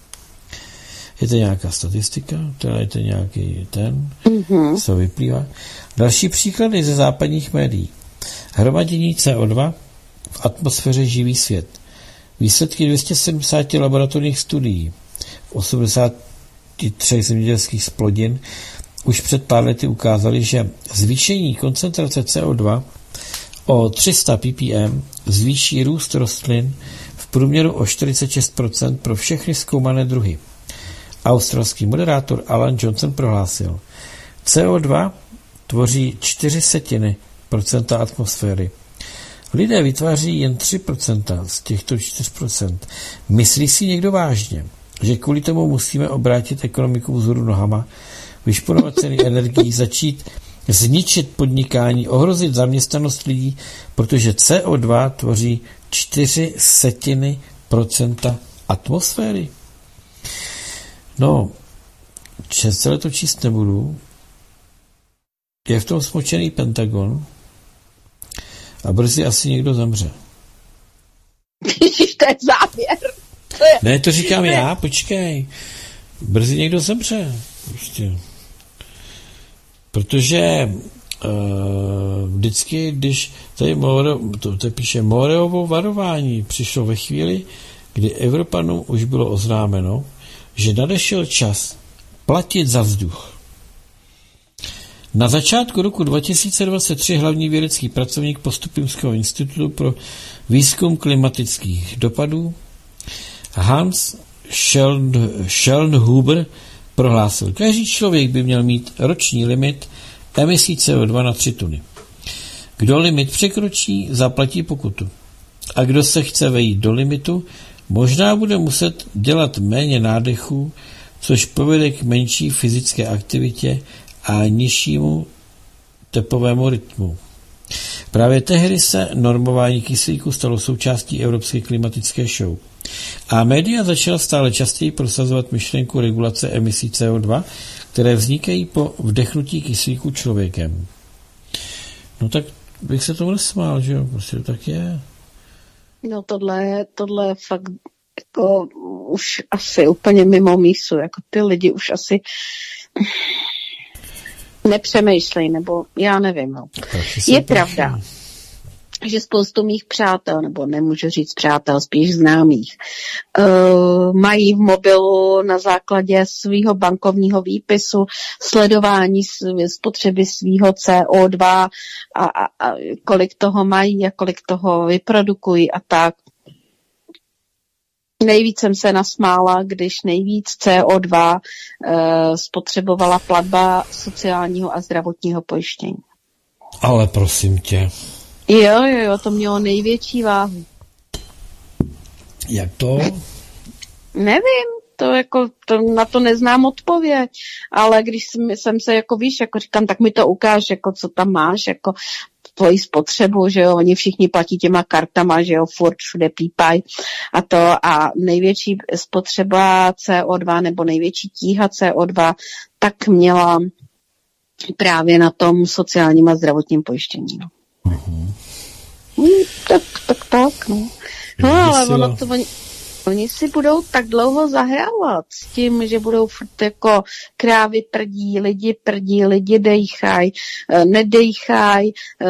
Je to nějaká statistika, teda je to nějaký ten, mm-hmm. co vyplývá. Další příklady ze západních médií. Hromadění C O dva v atmosféře živý svět. Výsledky dvě stě sedmdesát laboratorních studií v osmdesáti třech zemědělských zplodin už před pár lety ukázaly, že zvýšení koncentrace C O dva o tři sta ppm zvýší růst rostlin v průměru o čtyřicet šest procent pro všechny zkoumané druhy. Australský moderátor Alan Johnson prohlásil, C O dva tvoří čtyři setiny procenta atmosféry. Lidé vytváří jen tři procenta z těchto čtyři procent. Myslí si někdo vážně, že kvůli tomu musíme obrátit ekonomiku vzhůru nohama, vyšponovat ceny energií, začít zničit podnikání, ohrozit zaměstnanost lidí, protože C O dva tvoří čtyři setiny procenta atmosféry. No, celé to číst nebudu. Je v tom smočený Pentagon a brzy asi někdo zemře. To je závěr. To je... Ne, to říkám já, počkej. Brzy někdo zemře. Prostě. Protože uh, vždycky, když tady More, to, to píše Moreovo varování přišlo ve chvíli, kdy Evropanům už bylo oznámeno, že nadešel čas platit za vzduch. Na začátku roku dva tisíce dvacet tři hlavní vědecký pracovník Postupimského institutu pro výzkum klimatických dopadů Hans Schellnhuber prohlásil, každý člověk by měl mít roční limit emisí C O dva na tři tuny. Kdo limit překročí, zaplatí pokutu. A kdo se chce vejít do limitu, možná bude muset dělat méně nádechů, což povede k menší fyzické aktivitě a nižšímu tepovému rytmu. Právě tehdy se normování kyslíku stalo součástí evropské klimatické show. A média začala stále častěji prosazovat myšlenku regulace emisí C O dva, které vznikají po vdechnutí kyslíku člověkem. No tak bych se tomu nesmál, že jo? Prostě to tak je. No tohle, tohle je fakt jako už asi úplně mimo mísu. Jako ty lidi už asi nepřemýšlej, nebo já nevím. No. Je pravda, že spoustu mých přátel, nebo nemůžu říct přátel, spíš známých, uh, mají v mobilu na základě svého bankovního výpisu sledování spotřeby svého C O dva a, a, a kolik toho mají a kolik toho vyprodukují a tak. Nejvíc jsem se nasmála, když nejvíc C O dva uh, spotřebovala platba sociálního a zdravotního pojištění. Ale prosím tě. Jo, jo, jo, to mělo největší váhu. Jak to? Nevím, to jako, to, na to neznám odpověď, ale když jsem, jsem se jako víš, jako říkám, tak mi to ukáž, jako co tam máš, jako tvoji spotřebu, že jo, oni všichni platí těma kartama, že jo, furt všude pípají a to a největší spotřeba C O dva nebo největší tíha C O dva tak měla právě na tom sociálním a zdravotním pojištění, no. Uh-huh. Hmm, tak, tak, tak, no. No, ale ono to, oni, oni si budou tak dlouho zahrávat s tím, že budou furt jako krávy prdí, lidi prdí, lidi dejchaj, nedejchaj,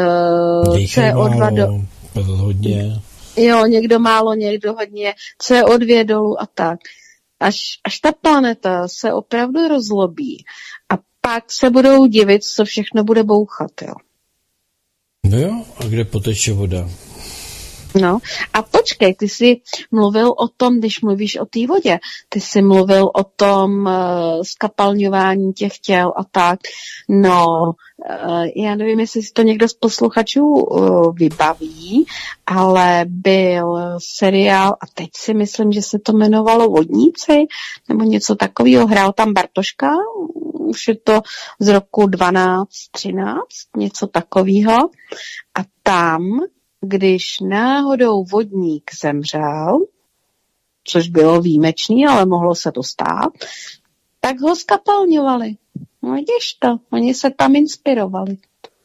C O dva do... hodně. Jo, někdo málo, někdo hodně, C O dva dolů a tak. Až, až ta planeta se opravdu rozlobí a pak se budou divit, co všechno bude bouchat, jo. No jo, a kde poteče voda? No a počkej, ty jsi mluvil o tom, když mluvíš o té vodě, ty jsi mluvil o tom uh, skapalňování těch těl a tak. No, uh, já nevím, jestli si to někdo z posluchačů uh, vybaví, ale byl seriál, a teď si myslím, že se to jmenovalo Vodníci, nebo něco takového, hrál tam Bartoška, už je to z roku dvanáct třináct, něco takového. A tam, když náhodou vodník zemřel, což bylo výjimečný, ale mohlo se to stát, tak ho skapalňovali. No vidíš to, oni se tam inspirovali.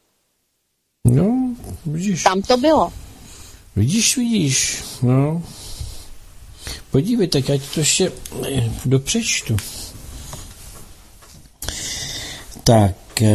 No, vidíš. Tam to bylo. Vidíš, vidíš, no. Podívej, tak já ti to ještě dopřečtu. Tak,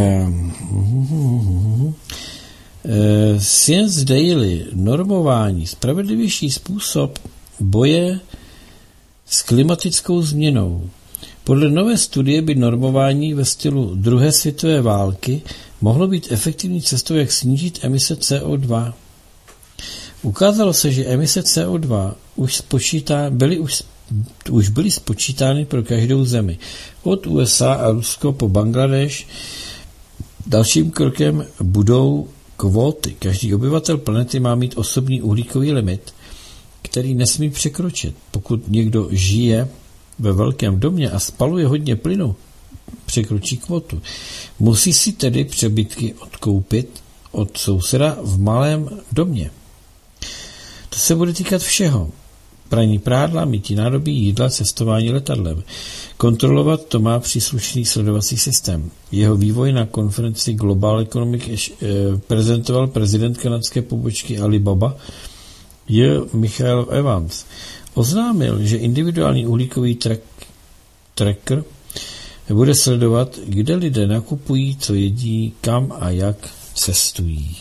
uh, Science Daily, normování, spravedlivější způsob boje s klimatickou změnou. Podle nové studie by normování ve stylu druhé světové války mohlo být efektivní cestou, jak snížit emise C O dva. Ukázalo se, že emise C O dva už spočítá, byly už, už byly spočítány pro každou zemi. Od U S A a Rusko po Bangladeš. Dalším krokem budou kvóty. Každý obyvatel planety má mít osobní uhlíkový limit, který nesmí překročit. Pokud někdo žije ve velkém domě a spaluje hodně plynu, překročí kvotu. Musí si tedy přebytky odkoupit od souseda v malém domě. To se bude týkat všeho. Praní prádla, mytí nádobí, jídla, cestování letadlem. Kontrolovat to má příslušný sledovací systém. Jeho vývoj na konferenci Global Economic prezentoval prezident kanadské pobočky Alibaba J. Michael Evans. Oznámil, že individuální uhlíkový track, tracker bude sledovat, kde lidé nakupují, co jedí, kam a jak cestují.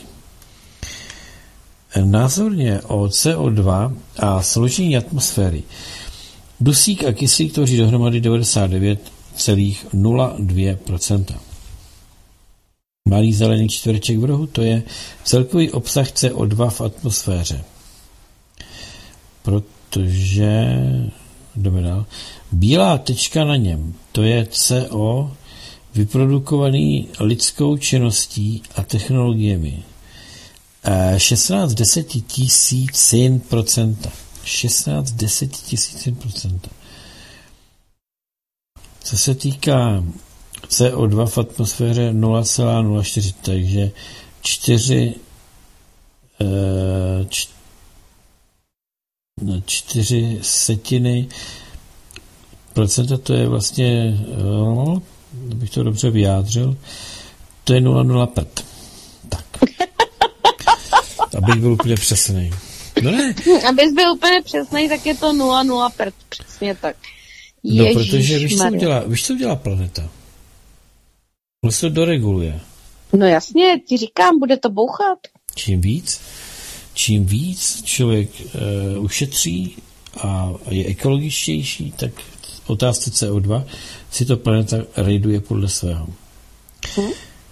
Názorně o C O dva a složení atmosféry. Dusík a kyslík tvoří dohromady devadesát devět celá nula dva procenta. Malý zelený čtvereček v rohu, to je celkový obsah C O dva v atmosféře. Protože, jdeme dál, bílá tečka na něm, to je C O vyprodukovaný lidskou činností a technologiemi. šestnáct desetitisícin procenta. šestnáct desetitisícin procenta. Co se týká C O dva v atmosféře nula celá nula čtyři, takže čtyři č, čtyři setiny procenta, to je vlastně, no, bych to dobře vyjádřil, to je nula nula prd. Tak. Abych byl úplně přesnej. No ne. Abys byl úplně přesnej, tak je to nula nula prd. Přesně tak. No, protože víš, co udělá, víš, co udělá planeta? On se to doreguluje. No jasně, ti říkám, bude to bouchat. Čím víc, čím víc člověk uh, ušetří a je ekologičtější, tak v otázce C O dva si to planeta raiduje podle svého. Hmm? Uh,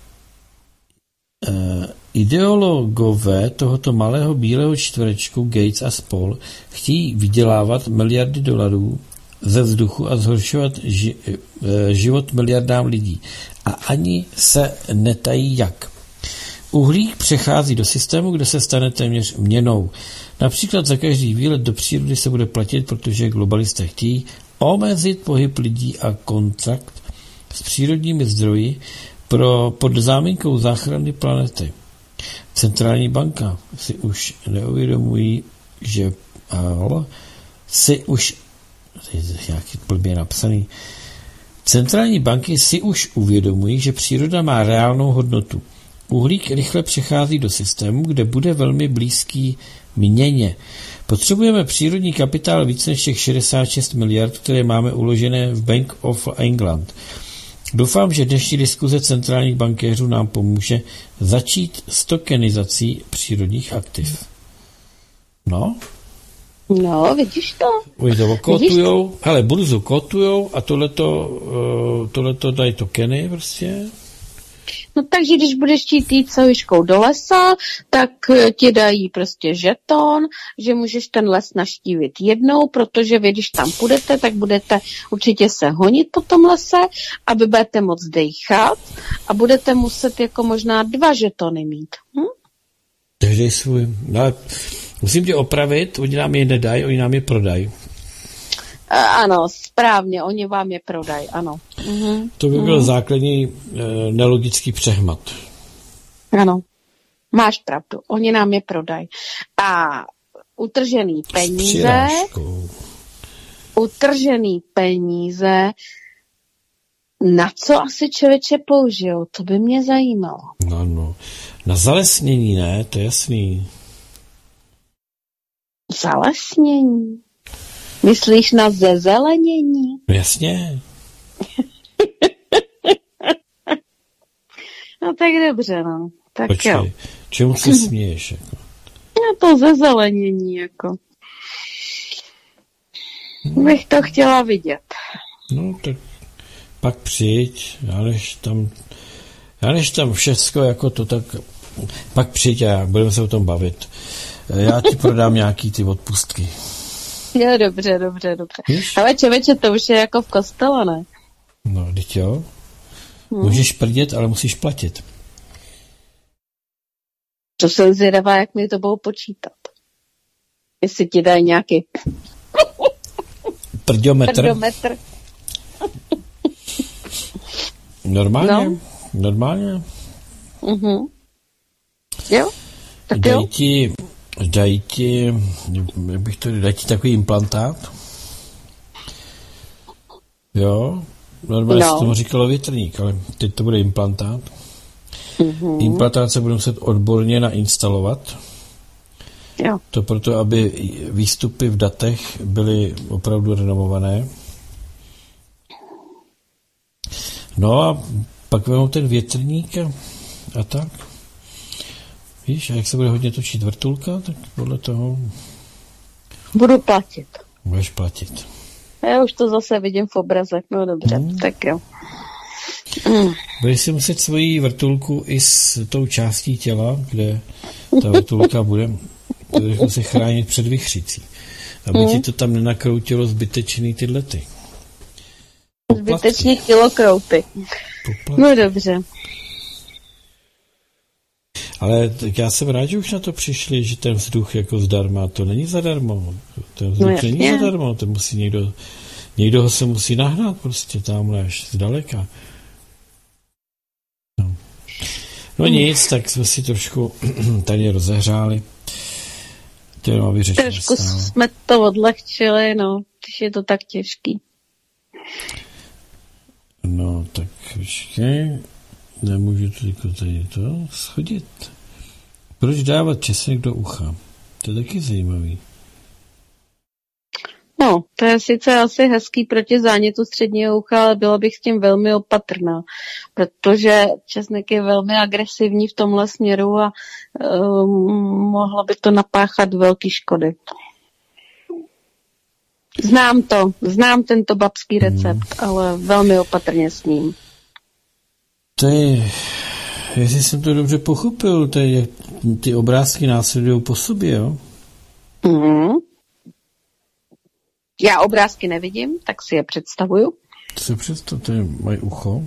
ideologové tohoto malého bílého čtverečku Gates a spol chtějí vydělávat miliardy dolarů ze vzduchu a zhoršovat ži, život miliardám lidí. A ani se netají jak. Uhlík přechází do systému, kde se stane téměř měnou. Například za každý výlet do přírody se bude platit, protože globalisté chtějí omezit pohyb lidí a kontakt s přírodními zdroji pro, pod záminkou záchrany planety. Centrální banka si už neuvědomují, že ale, si už nějaký blbě napsaný. Centrální banky si už uvědomují, že příroda má reálnou hodnotu. Uhlík rychle přechází do systému, kde bude velmi blízký měně. Potřebujeme přírodní kapitál víc než těch šedesát šest miliard, které máme uložené v Bank of England. Doufám, že dnešní diskuze centrálních bankéřů nám pomůže začít s tokenizací přírodních aktiv. No? No, vidíš to? Oni to okotujou, hele, burzu kotujou a tohleto, uh, tohleto dají tokeny prostě. No takže když budeš chtít jít celíškou do lesa, tak ti dají prostě žeton, že můžeš ten les naštívit jednou, protože vy, když tam půjdete, tak budete určitě se honit po tom lese, aby budete moc dejchat a budete muset jako možná dva žetony mít. Hm? Takže svůj, no, musím tě opravit, oni nám je nedají, oni nám je prodají. Ano, správně, oni vám je prodají, ano. Mhm. To by byl mhm. základní e, nelogický přehmat. Ano, máš pravdu, oni nám je prodají. A utržený peníze, utržený peníze, na co asi člověče použijou, to by mě zajímalo. No, no. Na zalesnění, ne, to je jasný. Zalesnění? Myslíš na zezelenění? No jasně. No tak dobře, no. Tak počkej, jo. Čemu se směješ? Jako? No to zezelenění, jako. Hmm. Bych to chtěla vidět. No tak pak přijď, já než tam, já než tam všecko jako to tak, pak přijď a budeme se o tom bavit. Já ti prodám nějaký ty odpustky. Jo, dobře, dobře, dobře. Víš? Ale čověče, to už je jako v kostele, ne? No, teď jo. Hmm. Můžeš prdět, ale musíš platit. To jsem zvědavá, jak mi to budou počítat. Jestli ti dají nějaký Prďometr. Prďometr. Normálně, no. normálně. Mhm. Jo, tak dají jo. Ti, dají ti, jak bych to, dají ti takový implantát. Jo, normálně no. se tomu říkalo větrník, ale teď to bude implantát. Mm-hmm. Implantát se bude muset odborně nainstalovat. Jo. To proto, aby výstupy v datech byly opravdu renomované. No a pak vemou ten větrník a, a tak. Víš, a jak se bude hodně točit vrtulka, tak podle toho... Budu platit. Budeš platit. Já už to zase vidím v obrazech, no dobře, hmm. tak jo. Mm. Budeš si muset svoji vrtulku i s tou částí těla, kde ta vrtulka bude, budeš muset chránit před vichřicí. Aby mm. ti to tam nenakroutilo zbytečný tyhle ty. Zbytečný kilokrouty. No dobře. Ale tak já jsem rád, že už na to přišli, že ten vzduch jako zdarma, to není zadarmo. Ten vzduch no není zadarmo, to musí někdo, někdo ho se musí nahnat prostě tamhle až zdaleka. No, no nic, tak jsme si trošku tady rozehřáli. Tělo vyřešit. Trošku jsme to odlehčili, no, když je to tak těžký. No, tak počkej, nemůžu to tady to schodit. Proč dávat česnek do ucha? To je taky zajímavý. No, to je sice asi hezký proti zánětu středního ucha, ale byla bych s tím velmi opatrná, protože česnek je velmi agresivní v tomhle směru a um, mohla by to napáchat velký škody. Znám to, znám tento babský recept, hmm. ale velmi opatrně s ním. To je, jestli jsem to dobře pochopil, to je, ty obrázky následují po sobě, jo? Mhm. Já obrázky nevidím, tak si je představuju. Co představ, to je moje ucho.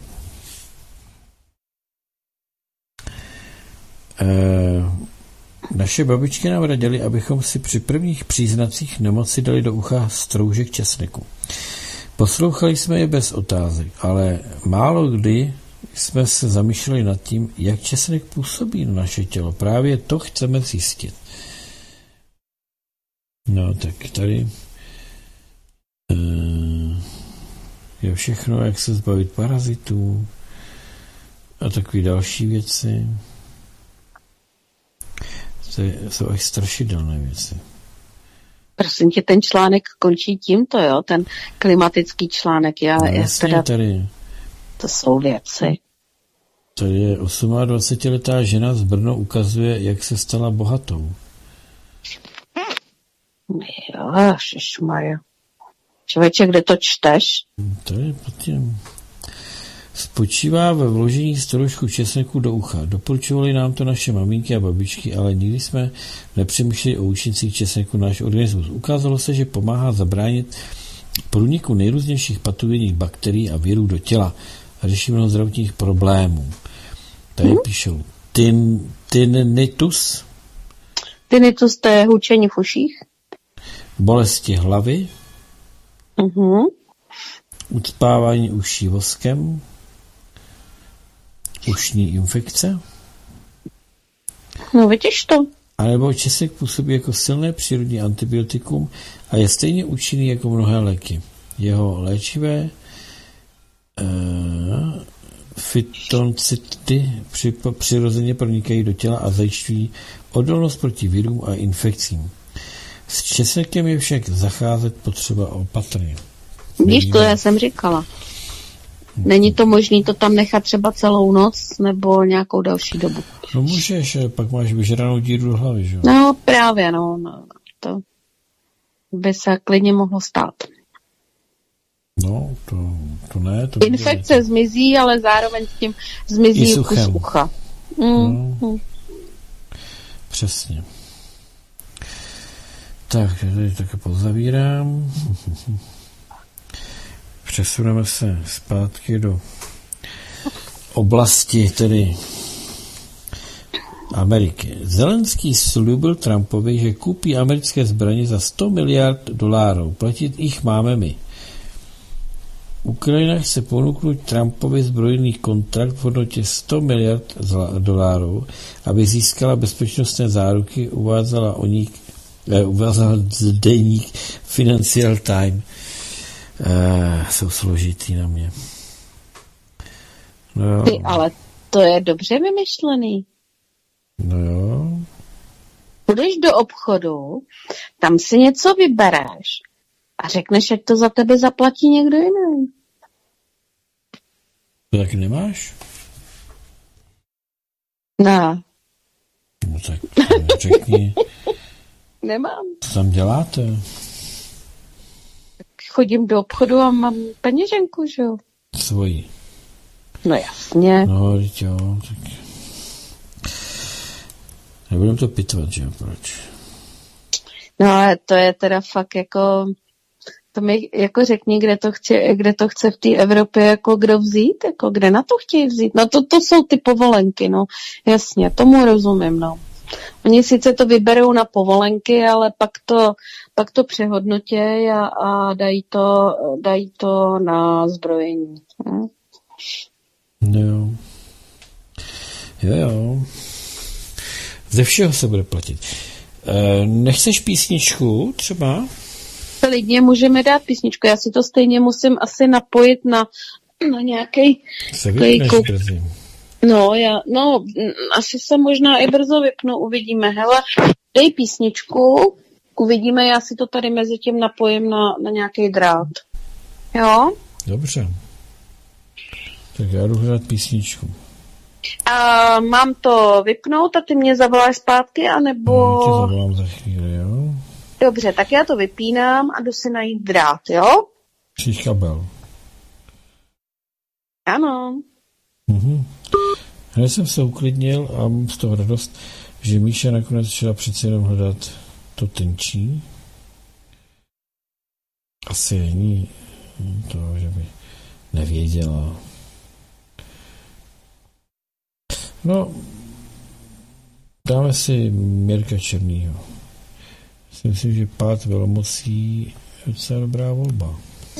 E, naše babičky nám radili, abychom si při prvních příznacích nemoci dali do ucha stroužek česneku. Poslouchali jsme je bez otázek, ale málo kdy jsme se zamýšleli nad tím, jak česnek působí na naše tělo. Právě to chceme zjistit. No, tak tady je všechno, jak se zbavit parazitů a takové další věci. To jsou až strašidelné věci. Prosím tě, ten článek končí tímto, jo? Ten klimatický článek. Já, no, já jasně, teda... tady. To jsou věci. Tady je osmadvacetiletá žena z Brno ukazuje, jak se stala bohatou. Jo, šešmarja. Člověče, kde to čteš? To je pod tím. Spočívá ve vložení stroužku česneku do ucha. Doporučovali nám to naše maminky a babičky, ale nikdy jsme nepřemýšleli o účincích česneku na náš organismus. Ukázalo se, že pomáhá zabránit průniku nejrůznějších patogenních bakterií a virů do těla a řeší mnoho zdravotních problémů. Tady hmm. píšou tin, tinnitus. Tinnitus, to je hučení v uších. Bolesti hlavy. Uh-huh. Ucpávání uší voskem. Ušní infekce. No vidíš to. A nebo česnek působí jako silné přírodní antibiotikum a je stejně účinný jako mnohé léky. Jeho léčivé uh, fytoncity při, přirozeně pronikají do těla a zajišťují odolnost proti virům a infekcím. S česnekem je však zacházet potřeba opatrně. Víš, to já jsem říkala. Není to možné to tam nechat třeba celou noc nebo nějakou další dobu. No můžeš, pak máš vyžranou díru do hlavy, že jo? No právě, no, no. To by se klidně mohlo stát. No, to, to ne. To infekce zmizí, ale zároveň s tím zmizí kus ucha. Mm. No, přesně. Tak, tady také pozavírám. Přesuneme se zpátky do oblasti tedy Ameriky. Zelenský slíbil Trumpovi, že koupí americké zbraně za sto miliard dolarů. Platit jich máme my. Ukrajina chce ponúknout Trumpovi zbrojný kontrakt v hodnotě sto miliard dolarů, aby získala bezpečnostné záruky, uvádzala o nich eh, uvádzala deník Financial Times. Eh, jsou složitý na mě. No Ty, ale to je dobře vymyšlený. No jo. Půjdeš do obchodu, tam si něco vybereš a řekneš, jak to za tebe zaplatí někdo jiný. To taky nemáš? Ne. No tak řekni. Nemám. Co tam děláte? Chodím do obchodu a mám peněženku, že jo? Svoji. No jasně. No, jo, tak... Nebudem to pitvat, že jo, proč? No, ale to je teda fakt jako... To mi jako řekni, kde to chce, kde to chce v té Evropě jako kdo vzít, jako kde na to chtějí vzít. No to, to jsou ty povolenky, no. Jasně, tomu rozumím, no. Oni sice to vyberou na povolenky, ale pak to, pak to přehodnotějí a, a dají to, dají to na zbrojení. Hm? Jo. Jo, jo. Ze všeho se bude platit. E, nechceš písničku třeba? Klidně můžeme dát písničku. Já si to stejně musím asi napojit na, na nějaký... Se vypneš brzy. No, já, no, asi se možná i brzo vypnu, uvidíme. Hele, dej písničku, uvidíme, já si to tady mezi tím napojím na, na nějaký drát. Jo? Dobře. Tak já jdu hledat písničku. A mám to vypnout a ty mě zavoláš zpátky, anebo... No, tě zavolám za chvíli, jo? Dobře, tak já to vypínám a jdu si najít drát, jo? Přijď kabel. Ano. Mhm. Hned jsem se uklidnil a mám z toho radost, že Míša nakonec šla přeci jenom hledat to tenčí. Asi není to, že by nevěděla. No, dáme si Mirka Černýho. Myslím, že Pád velmocí je docela dobrá volba.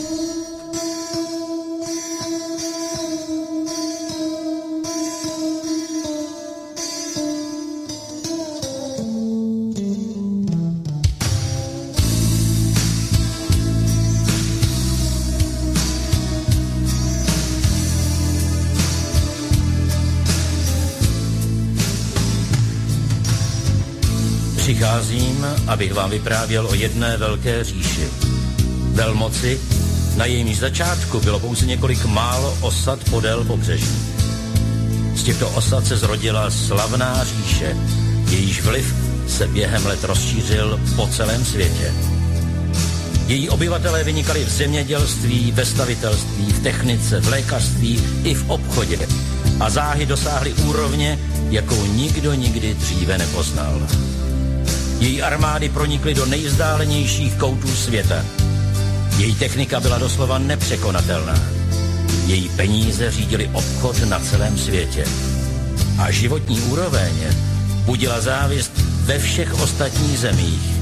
Přicházím, abych vám vyprávěl o jedné velké říši. Velmoci, na jejímž začátku bylo pouze několik málo osad podél pobřeží. Z těchto osad se zrodila slavná říše, jejíž vliv se během let rozšířil po celém světě. Její obyvatelé vynikali v zemědělství, ve stavitelství, v technice, v lékařství i v obchodě a záhy dosáhly úrovně, jakou nikdo nikdy dříve nepoznal. Její armády pronikly do nejvzdálenějších koutů světa. Její technika byla doslova nepřekonatelná. Její peníze řídily obchod na celém světě. A životní úroveň budila závist ve všech ostatních zemích.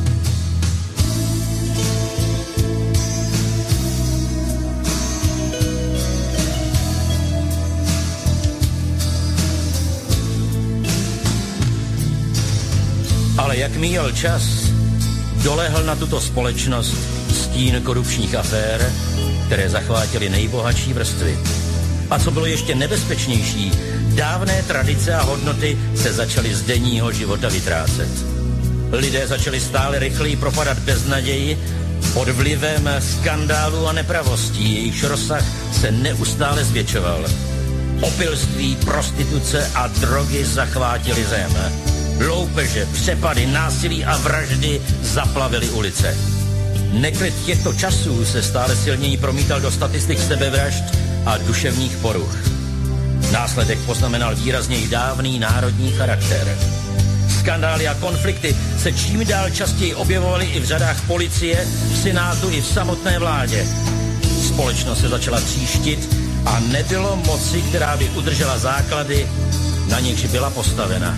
Ale jak míjel čas, dolehl na tuto společnost stín korupčních afér, které zachvátily nejbohatší vrstvy. A co bylo ještě nebezpečnější, dávné tradice a hodnoty se začaly z denního života vytrácet. Lidé začali stále rychleji propadat beznaději pod vlivem skandálů a nepravostí, jejichž rozsah se neustále zvětšoval. Opilství, prostituce a drogy zachvátily zem. Loupeže, přepady, násilí a vraždy zaplavily ulice. Neklid těchto časů se stále silněji promítal do statistik sebevražd a duševních poruch. Následek poznamenal výrazněji dávný národní charakter. Skandály a konflikty se čím dál častěji objevovaly i v řadách policie, v senátu i v samotné vládě. Společnost se začala tříštit a nebylo moci, která by udržela základy, na nichž byla postavena.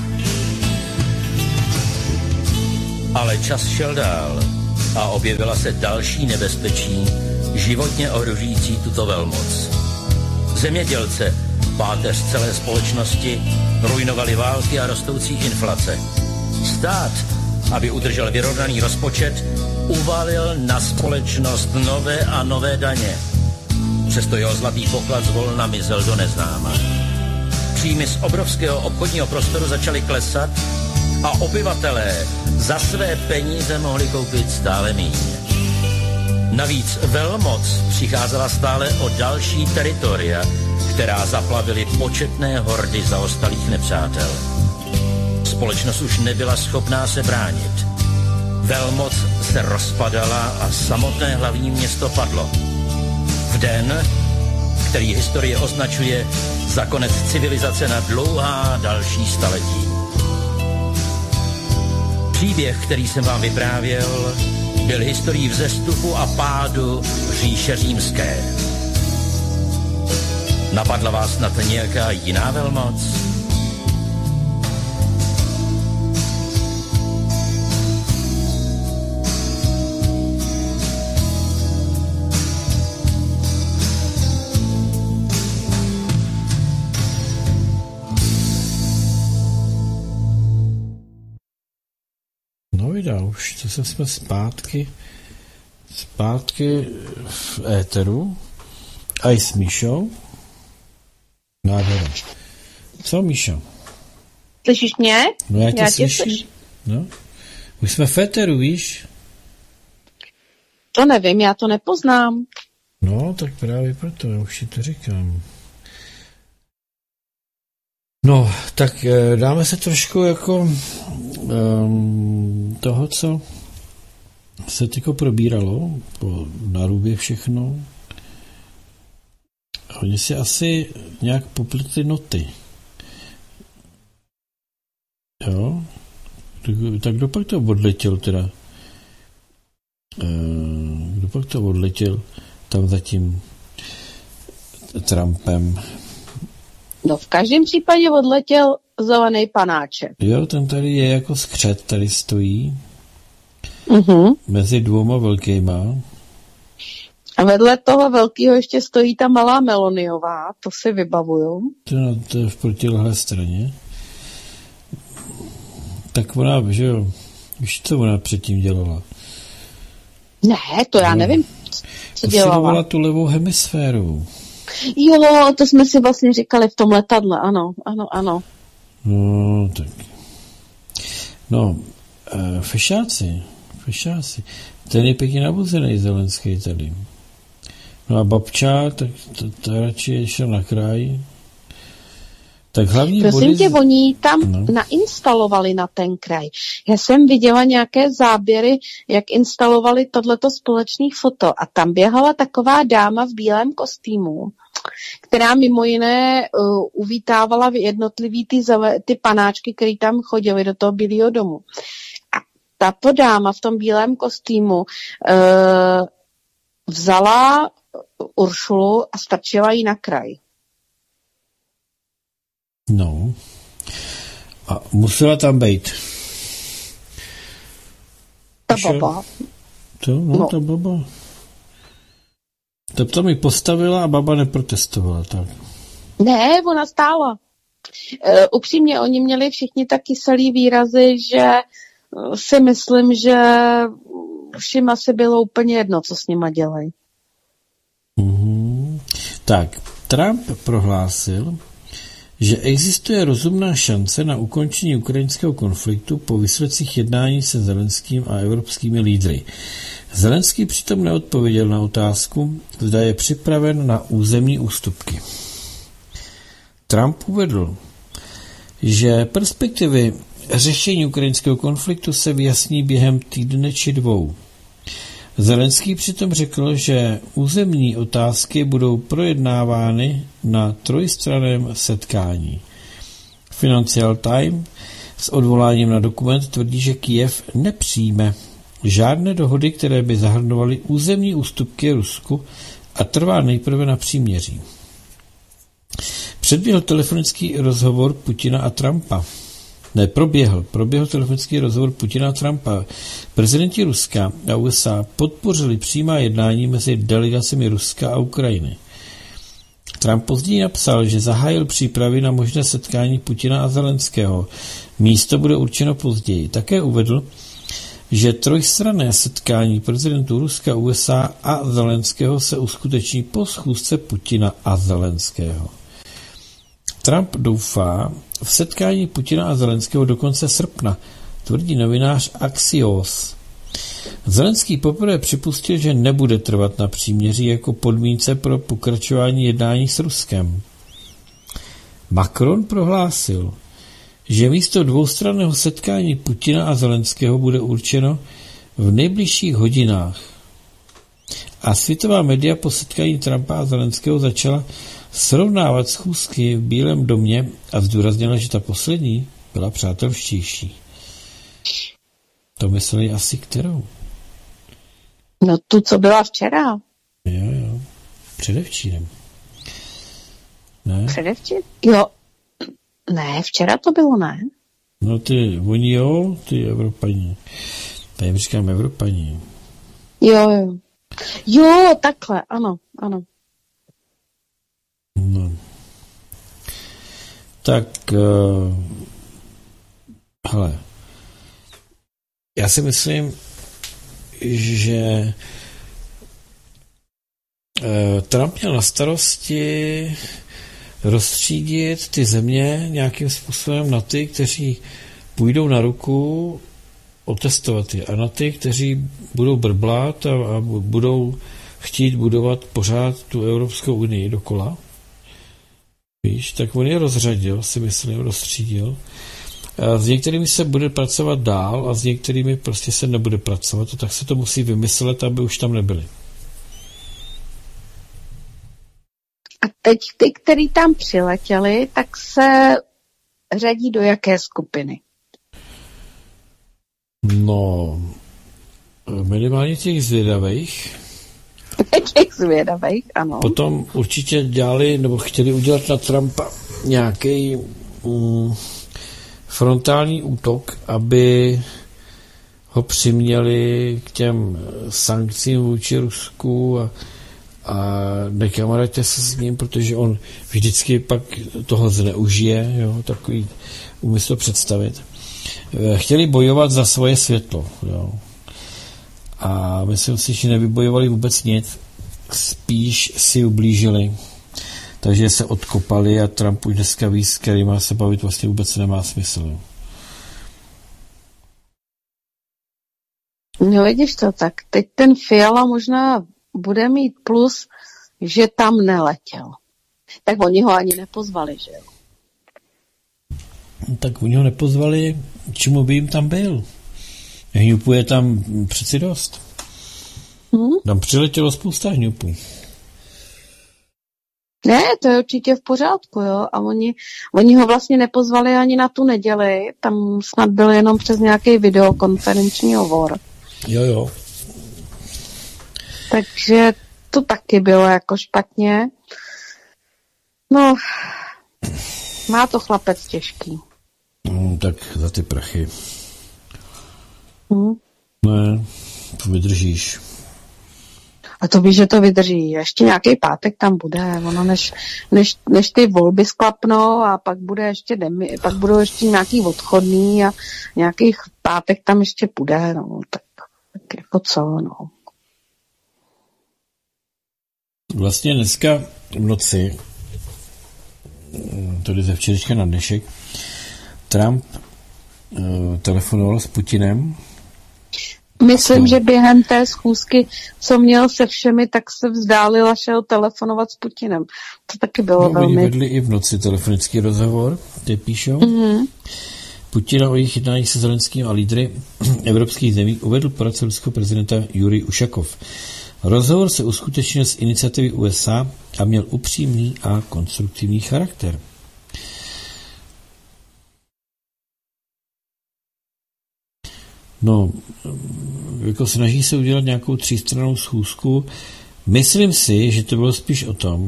Ale čas šel dál a objevila se další nebezpečí, životně ohrožující tuto velmoc. Zemědělce, páteř celé společnosti, ruinovali války a rostoucí inflace. Stát, aby udržel vyrovnaný rozpočet, uvalil na společnost nové a nové daně. Přesto jeho zlatý poklad zvolna mizel do neznáma. Příjmy z obrovského obchodního prostoru začaly klesat a obyvatelé za své peníze mohli koupit stále méně. Navíc velmoc přicházela stále o další teritoria, která zaplavily početné hordy zaostalých nepřátel. Společnost už nebyla schopná se bránit. Velmoc se rozpadala a samotné hlavní město padlo. V den, který historie označuje za konec civilizace na dlouhá další staletí. Příběh, který jsem vám vyprávěl, byl historií vzestupu a pádu říše římské. Napadla vás snad nějaká jiná velmoc? povídá už, to jsme zpátky, zpátky v éteru a i s Míšou. Nádhera. Co, Míšo? Slyšíš mě? No já tě já slyším. Tě no. Už jsme v éteru, víš? To nevím, já to nepoznám. No, tak právě proto, já už si to říkám. No, tak dáme se trošku jako um, toho, co se tyko probíralo po Narubě všechno. Oni si asi nějak popletli noty. Jo? Tak, tak kdo pak to odletěl teda? E, kdo pak to odletěl tam za tím Trumpem? No v každém případě odletěl zelený panáček. Jo, ten tady je jako skřet, tady stojí. Uh-huh. Mezi dvouma velkýma. A vedle toho velkého ještě stojí ta malá Meloniová, to si vybavuju. To, to je v protilehlé straně. Tak ona, že jo, víš, co ona předtím dělala? Ne, to já no, nevím, co dělala. Posilovala tu levou hemisféru. Jo, to jsme si vlastně říkali v tom letadle, ano, ano, ano. No, tak. No, e, fešáci, fešáci. Ten je pěkně nabuzený Zelenský tady. No a babča, tak to, to radši šel na kraj. Tak hlavní Prosím body... tě, oni tam no. nainstalovali na ten kraj. Já jsem viděla nějaké záběry, jak instalovali tohleto společné foto a tam běhala taková dáma v bílém kostýmu, která mimo jiné uh, uvítávala jednotlivý ty, ty panáčky, které tam chodily do toho Bílého domu. A tato dáma v tom bílém kostýmu uh, vzala Uršulu a strčila ji na kraj. No. A musela tam být. Ta baba. To, no, no, ta baba. To tam ji postavila a baba neprotestovala, tak. Ne, ona stála. E, upřímně, oni měli všichni tak kyselý výrazy, že si myslím, že všim asi bylo úplně jedno, co s nima dělají. Mm-hmm. Tak, Trump prohlásil, že existuje rozumná šance na ukončení ukrajinského konfliktu po výsledcích jednání se Zelenským a evropskými lídry. Zelenský přitom neodpověděl na otázku, zda je připraven na územní ústupky. Trump uvedl, že perspektivy řešení ukrajinského konfliktu se vyjasní během týdne či dvou. Zelenský přitom řekl, že územní otázky budou projednávány na trojstranném setkání. Financial Times s odvoláním na dokument tvrdí, že Kyjev nepřijme žádné dohody, které by zahrnovaly územní ústupky Rusku a trvá nejprve na příměří. Předběhl telefonický rozhovor Putina a Trumpa. Ne, proběhl. Proběhl telefonický rozhovor Putina a Trumpa. Prezidenti Ruska a U S A podpořili přímá jednání mezi delegacemi Ruska a Ukrajiny. Trump později napsal, že zahájil přípravy na možné setkání Putina a Zelenského. Místo bude určeno později. Také uvedl, že trojstranné setkání prezidentů Ruska, U S A a Zelenského se uskuteční po schůzce Putina a Zelenského. Trump doufá v setkání Putina a Zelenského do konce srpna, tvrdí novinář Axios. Zelenský poprvé připustil, že nebude trvat na příměří jako podmínce pro pokračování jednání s Ruskem. Macron prohlásil, že místo dvoustranného setkání Putina a Zelenského bude určeno v nejbližších hodinách. A světová média po setkání Trumpa a Zelenského začala srovnávat schůzky v Bílém domě a zdůraznila, že ta poslední byla přátelštější. To mysleli asi kterou? No tu, co byla včera. Jo, jo. Předevčírem. Ne? Předevčírem? Jo. Ne, včera to bylo, ne? No ty, oni jo, ty Evropani. Tady jim říkám Evropani. Jo, jo. Jo, takhle, ano, ano. No. Tak, uh, hele, Já si myslím, že Trump měl na starosti rozstřídit ty země nějakým způsobem na ty, kteří půjdou na ruku, otestovat je, a na ty, kteří budou brblat a, a budou chtít budovat pořád tu Evropskou unii dokola. Víš, tak on je rozřadil, si myslím, rozstřídil. A s některými se bude pracovat dál a s některými prostě se nebude pracovat, a tak se to musí vymyslet, aby už tam nebyli. A teď ty, kteří tam přiletěli, tak se řadí do jaké skupiny? No, minimálně těch zvědavých. Těch zvědavých, ano. Potom určitě dělali, nebo chtěli udělat na Trumpa nějaký um, frontální útok, aby ho přiměli k těm sankcím vůči Rusku a, a nekamarádě se s ním, protože on vždycky pak toho zneužije, jo, takový umysl to představit. Chtěli bojovat za svoje světlo, jo. A myslím si, že nevybojovali vůbec nic, spíš si ublížili. Takže se odkopali a Trump už dneska ví, s kterýma se bavit vlastně vůbec nemá smysl. No vidíš to tak. Teď ten Fiala možná bude mít plus, že tam neletěl. Tak oni ho ani nepozvali, že jo? Tak oni ho nepozvali, čemu by jim tam byl. Hňupů je tam přeci dost. Hmm? Tam přiletělo spousta hňupů. Ne, to je určitě v pořádku, jo. A oni, oni ho vlastně nepozvali ani na tu neděli. Tam snad byl jenom přes nějaký videokonferenční hovor. Jo, jo. Takže to taky bylo jako špatně. No, má to chlapec těžký. No, tak za ty prachy. Hmm. Ne, to vydržíš. A to víš, že to vydrží. Ještě nějaký pátek tam bude. Ono než, než, než ty volby sklapnou a pak bude ještě demi, pak budou ještě nějaký odchodný a nějaký pátek tam ještě bude. No, tak, tak jako co, no. Vlastně dneska v noci, tedy ze včerejška na dnešek, Trump uh, telefonoval s Putinem. Myslím, co? Že během té schůzky, co měl se všemi, tak se vzdálil a šel telefonovat s Putinem. To taky bylo no, velmi... Oni vedli i v noci telefonický rozhovor, ty píšou. Mm-hmm. Putina o jejich jednání se Zelenským a lídry evropských zemí uvedl poradce ruského prezidenta Jurij Ušakov. Rozhovor se uskutečnil z iniciativy U S A a měl upřímný a konstruktivní charakter. No, jako snaží se udělat nějakou třístrannou schůzku. Myslím si, že to bylo spíš o tom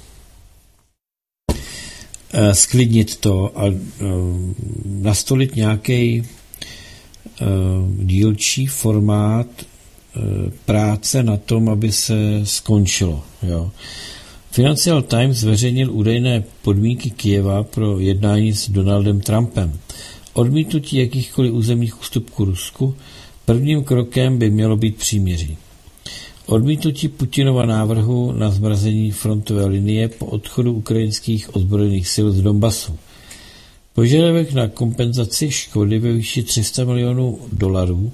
uh, sklidnit to a uh, nastolit nějaký uh, dílčí formát uh, práce na tom, aby se skončilo. Jo. Financial Times zveřejnil údajné podmínky Kyjeva pro jednání s Donaldem Trumpem. Odmítnutí jakýchkoliv územních ústupků Rusku prvním krokem by mělo být příměří. Odmítnutí Putinova návrhu na zmrazení frontové linie po odchodu ukrajinských ozbrojených sil z Donbasu. Požadavek na kompenzaci škody ve výši tři sta milionů dolarů.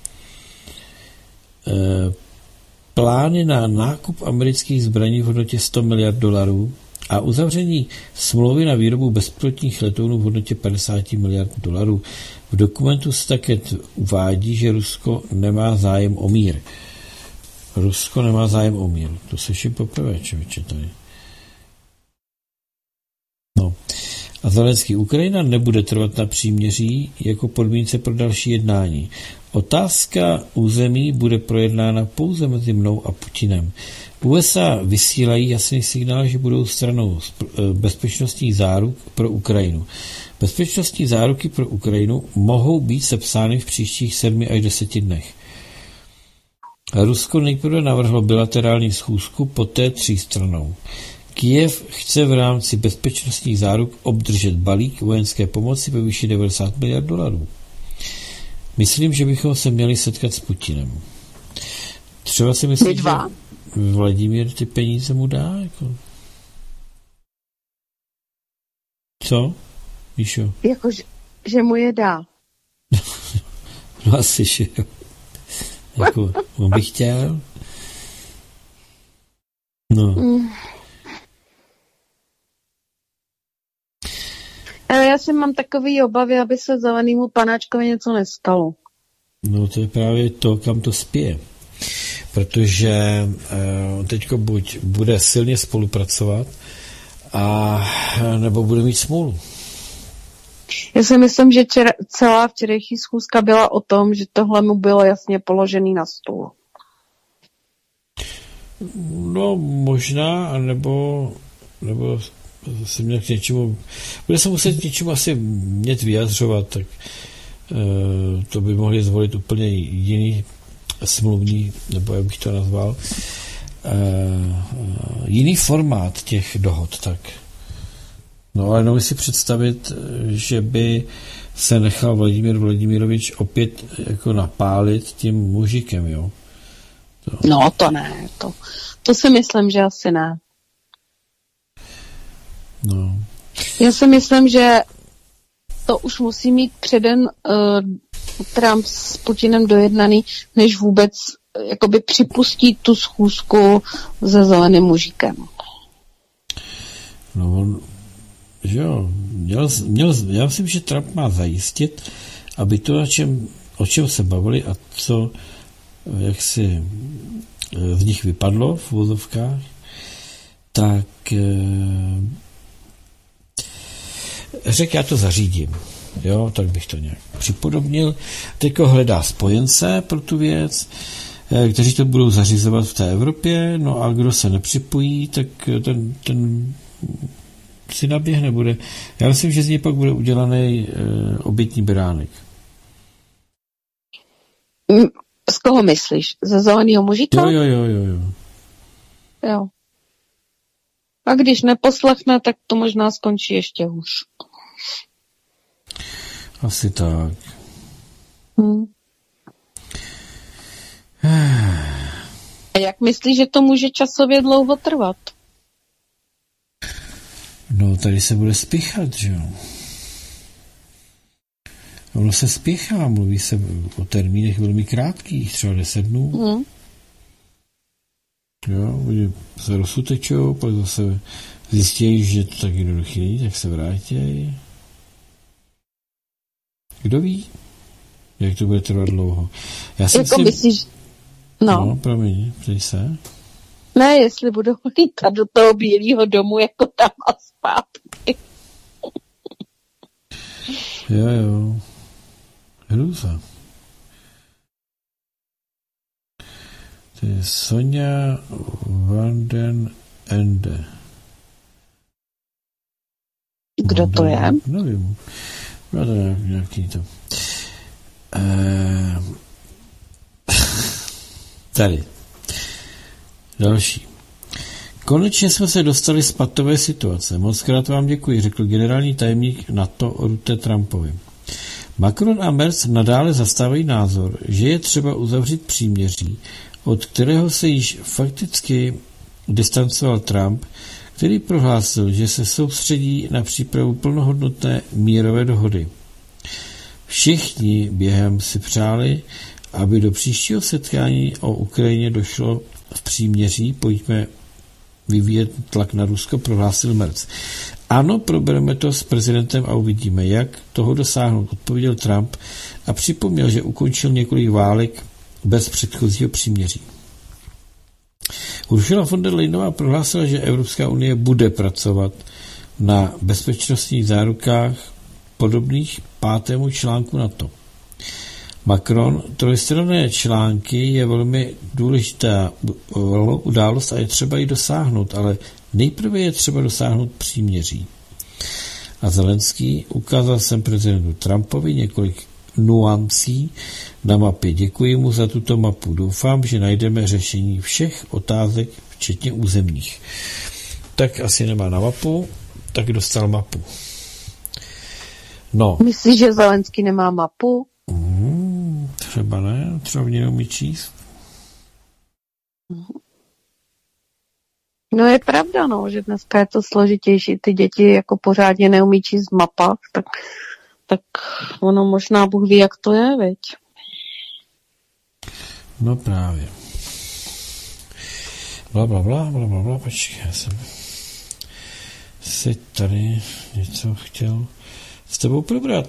E, plány na nákup amerických zbraní v hodnotě sto miliard dolarů a uzavření smlouvy na výrobu bezpilotních letounů v hodnotě padesát miliard dolarů. V dokumentu se také uvádí, že Rusko nemá zájem o mír. Rusko nemá zájem o mír. To se všim poprvé, člověče, tady. No. A Zelenský Ukrajina nebude trvat na příměří jako podmínce pro další jednání. Otázka území bude projednána pouze mezi mnou a Putinem. U S A vysílají jasný signál, že budou stranou bezpečnostních záruk pro Ukrajinu. Bezpečnostní záruky pro Ukrajinu mohou být sepsány v příštích sedmi až deseti dnech. Rusko nejprve navrhlo bilaterální schůzku, poté třístrannou. Kyjev chce v rámci bezpečnostních záruk obdržet balík vojenské pomoci ve výši devadesát miliard dolarů. Myslím, že bychom se měli setkat s Putinem. Třeba si myslím, že Vladimír ty peníze mu dá? Jako... Co? Míšo? Jako, že, že mu je dá. No asi, že jo. Jako, on by chtěl. No. Mm. Ale já si mám takový obavy, aby se zelenému panáčkovi něco nestalo. No to je právě to, kam to spěje. Protože eh, teďko buď bude silně spolupracovat, a nebo bude mít smůlu. Já si myslím, že čer, celá včerejší schůzka byla o tom, že tohle mu bylo jasně položený na stůl. No možná, nebo, nebo se měl k něčemu, bude se muset k něčemu asi mět vyjadřovat, tak e, to by mohli zvolit úplně jiný smluvní, nebo jak bych to nazval, e, jiný formát těch dohod, tak. No ale no si představit, že by se nechal Vladimír Vladimirovič opět jako napálit tím mužikem, jo? To. No to ne, to, to si myslím, že asi ne. No. Já si myslím, že to už musí mít předem uh, Trump s Putinem dojednaný, než vůbec uh, jakoby připustí tu schůzku se zeleným mužikem. No on, že jo, měl, měl, já myslím, že Trump má zajistit, aby to, o čem, o čem se bavili a co jak si z nich vypadlo v vozovkách, tak řekl, já to zařídím. Jo, tak bych to nějak připodobnil. Teďko hledá spojence pro tu věc, kteří to budou zařizovat v té Evropě, no a kdo se nepřipojí, tak ten, ten si naběhne bude. Já myslím, že z něj pak bude udělaný e, obětní beránek. Z koho myslíš? Ze zeleného mužíka? Jo, jo, jo, jo, jo. Jo. A když neposlechne, tak to možná skončí ještě hůř. Asi tak. Hmm. A jak myslíš, že to může časově dlouho trvat? No, tady se bude spěchat, že jo. Ono se spěchá, mluví se o termínech velmi krátkých, třeba deset dnů. Hmm. Jo, oni se rozsutečou, pak zase zjistí, že to tak jednoduchý není, tak se vrátí. Kdo ví, jak to bude trvat dlouho. Já si jako myslím... myslíš... No. No, promiň, ptej se. Ne, jestli budou lítat do toho Bílého domu, jako tam a zpátky. Jo, jo. Hrůza. To je Sonja van den Ende. Kdo to je? Nevím. No to nějak, nějaký to. Eee... Tady. Další. Konečně jsme se dostali z patové situace. Moc krát vám děkuji, řekl generální tajemník NATO Rutte Trumpovi. Macron a Merz nadále zastávají názor, že je třeba uzavřít příměří, od kterého se již fakticky distancoval Trump, který prohlásil, že se soustředí na přípravu plnohodnotné mírové dohody. Všichni během si přáli, aby do příštího setkání o Ukrajině došlo v příměří, pojďme vyvíjet tlak na Rusko, prohlásil Merz. Ano, probereme to s prezidentem a uvidíme, jak toho dosáhnout, odpověděl Trump a připomněl, že ukončil několik válek bez předchozího příměří. Ursula von der Leyenová prohlásila, že Evropská unie bude pracovat na bezpečnostních zárukách podobných pátému článku NATO. Macron, trojstranné články je velmi důležitá událost a je třeba ji dosáhnout, ale nejprve je třeba dosáhnout příměří. A Zelenský ukázal jsem prezidentu Trumpovi několik nuancí na mapě. Děkuji mu za tuto mapu. Doufám, že najdeme řešení všech otázek, včetně územních. Tak asi nemá na mapu, tak dostal mapu. No. Myslíš, že Zelenský nemá mapu? Hmm. třeba ne, třeba mě neumí číst. No je pravda, no, že dneska je to složitější. Ty děti jako pořádně neumí číst v mapách, tak, tak ono možná Bůh ví, jak to je, viď? No právě. Bla, bla, bla, bla, bla, bla, počkej, já jsem si tady něco chtěl s tebou probrat.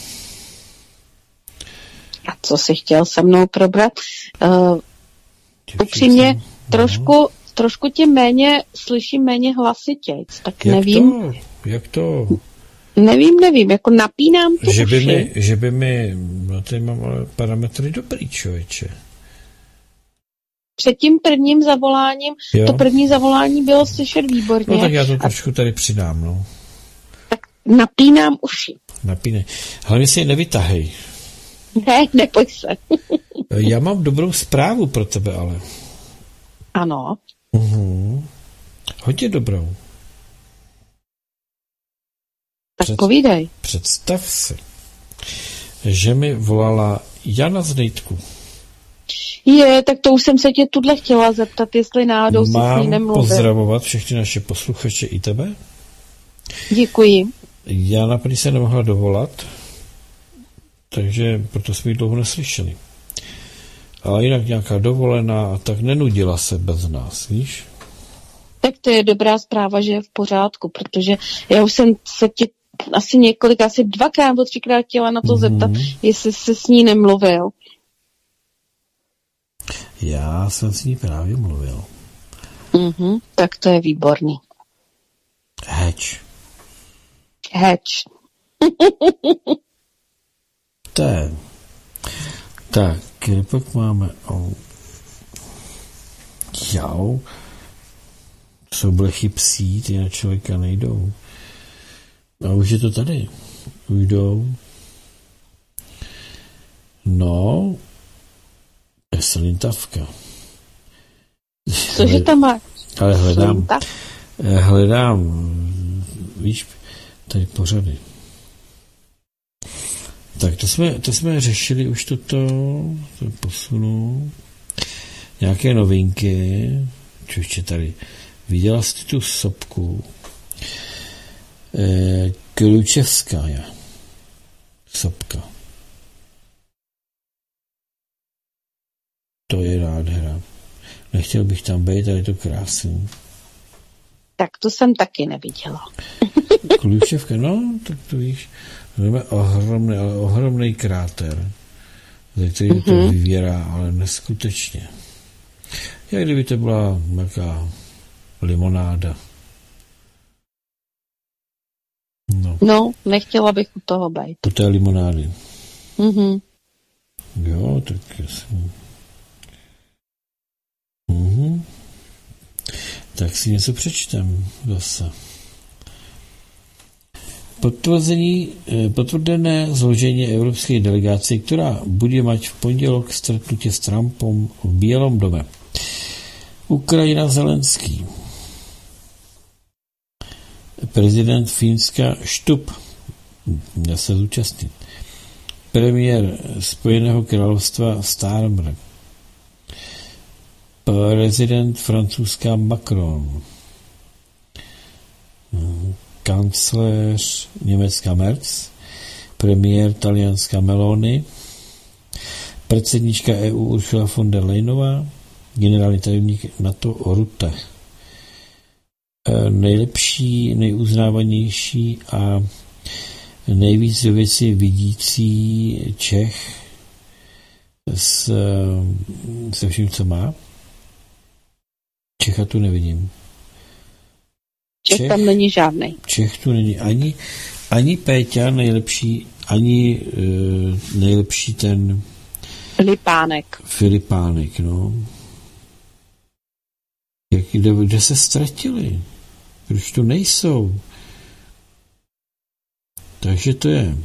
A co jsi chtěl se mnou probrat? Uh, upřímně, jsem, trošku, no. trošku tě méně, slyším méně hlasitějc, tak jak nevím. To? Jak to? Nevím, nevím, jako napínám tu že by uši. mi, že by mi, no tady mám ale parametry dobrý, člověče. Před tím prvním zavoláním, jo. To první zavolání bylo slyšet výborně. No tak já to trošku tady přidám, no. Tak napínám uši. Napínej. Hlavně si je nevytahej. Ne, nepoj se. Já mám dobrou zprávu pro tebe, ale. Ano. Uhum. Hodně dobrou. Tak Před, povídej. Představ si, že mi volala Jana z Nejtku. Je, tak to už jsem se tě tuhle chtěla zeptat, jestli náhodou si s ní nemluvil. Mám pozdravovat všechny naše posluchače i tebe. Děkuji. Jana prý se nemohla dovolat, takže proto jsme ji dlouho neslyšeli. Ale jinak nějaká dovolená a tak nenudila se bez nás, víš? Tak to je dobrá zpráva, že je v pořádku, protože já už jsem se tě asi několik, asi dvakrát nebo třikrát chtěla na to mm-hmm. zeptat, jestli se s ní nemluvil. Já jsem s ní právě mluvil. Mm-hmm, tak to je výborný. Heč. Heč. Tak. Tak, kde pak máme o... Jau. Jsou blechy psí, ty na člověka nejdou. A už je to tady. Ujdou. No, je slintavka. Cože tam má? Ale hledám, hledám, víš, tady pořady. Tak to jsme, to jsme řešili už toto, to posunu. Nějaké novinky. Čuště tady. Viděla jsi tu sopku? E, Klučevská je. Sopka. To je nádhera. Nechtěl bych tam být, ale je to krásný. Tak to jsem taky neviděla. Klučevka, no, tak to víš. Máme ohromný, ale ohromný kráter, ze který mm-hmm. to vyvěrá, ale neskutečně. Jak kdyby to byla nějaká limonáda. No. no, nechtěla bych u toho být. U té limonády. Mhm. Jo, tak jasně. Mhm. Tak si něco přečtem zase. Potvrzení, potvrdené zložení evropské delegace, která bude mať v pondělok stretnutie s Trumpom v Bílom dome. Ukrajina Zelenský. Prezident Fínska Štup. Já se zúčastnit. Premiér Spojeného královstva Starmer. Prezident Francouzska Macron. Kancléř Německa Merz, premiér Talianska Meloni, predsednička E U Ursula von der Leyenová, generální tajemník NATO Rutte. Nejlepší, nejuznávanější a nejvíc věci vidící Čech s, se vším, co má. Čecha tu nevidím. Čech, Čech tam není žádnej. Čech tu není ani, ani Péťa nejlepší, ani uh, nejlepší ten Filipánek. Filipánek, no. Jak, kde, kde se ztratili? Proč tu nejsou? Takže to je.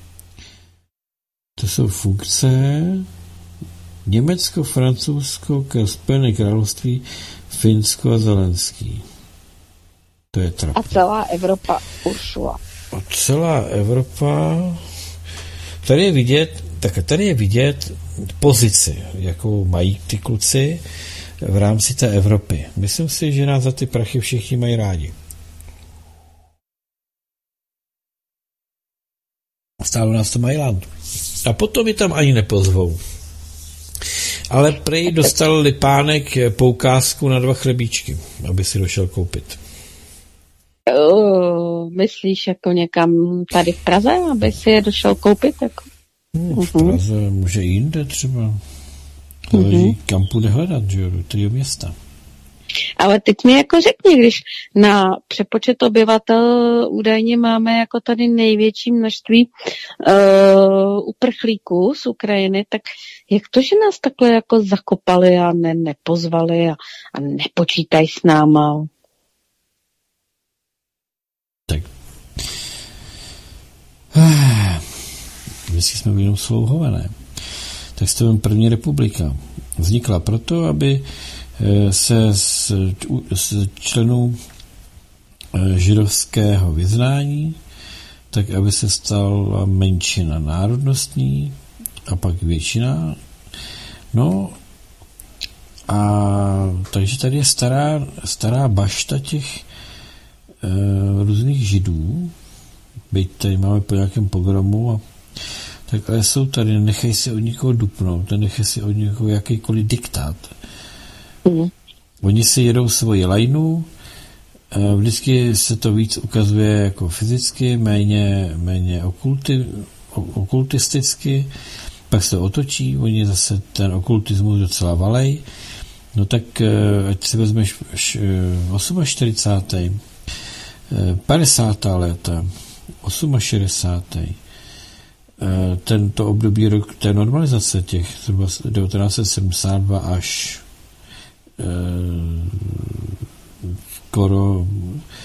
To jsou funkce Německo, Francouzsko, Spojené království, Finsko a Zelenský. To je trapné. A celá Evropa Ursula. A celá Evropa. Tady je vidět, Tak tady je vidět pozici, jakou mají ty kluci v rámci té Evropy. Myslím si, že nás za ty prachy všichni mají rádi. Stále nás to mají rád. A potom je tam ani nepozvou. Ale prej dostal Lipánek poukázku na dva chlebíčky, aby si došel koupit. Uh, myslíš jako někam tady v Praze, aby si je došel koupit? Jako? Hmm, v Praze uh-huh. může jinde třeba. Záleží, uh-huh. kam půjde hledat, že jo, do kterého města. Ale teď mi jako řekni, když na přepočet obyvatel údajně máme jako tady největší množství uh, uprchlíků z Ukrajiny, tak jak to, že nás takhle jako zakopali a ne, nepozvali a, a nepočítají s náma? Tak. Vždycky jsme byli jenom slouhované. Tak jste vám první republika. Vznikla proto, aby se z, z členů židovského vyznání, tak aby se stala menšina národnostní a pak většina. No a takže tady je stará, stará bašta těch e, různých židů, byť tady máme po nějakém pogromu, a, tak ale jsou tady, nechají si od někoho dupnout, nechají si od někoho jakýkoliv diktát. Mm. Oni si jedou svoji lajnu, vždycky se to víc ukazuje jako fyzicky, méně, méně okulti, okultisticky, pak se otočí, oni zase ten okultismus docela valej. No tak ať si vezmeš čtyřicátým osmým, padesátá léta, šedesátým osmým tento období rok té normalizace těch zhruba devatenáct set sedmdesát dva až skoro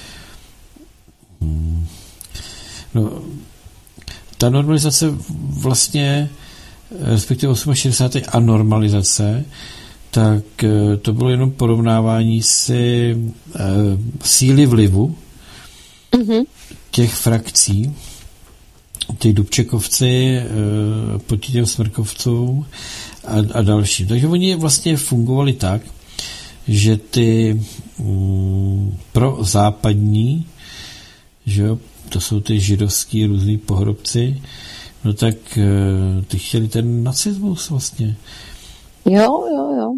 no, ta normalizace vlastně respektive šedesátým osmým a normalizace, tak to bylo jenom porovnávání si e, síly vlivu mm-hmm. těch frakcí, těch Dubčekovci e, proti těm Smrkovcům a, a další. Takže oni vlastně fungovali tak, že ty mm, pro západní, že jo, to jsou ty židovský různý pohrobci, no tak e, ty chtěli ten nacismus vlastně. Jo, jo, jo.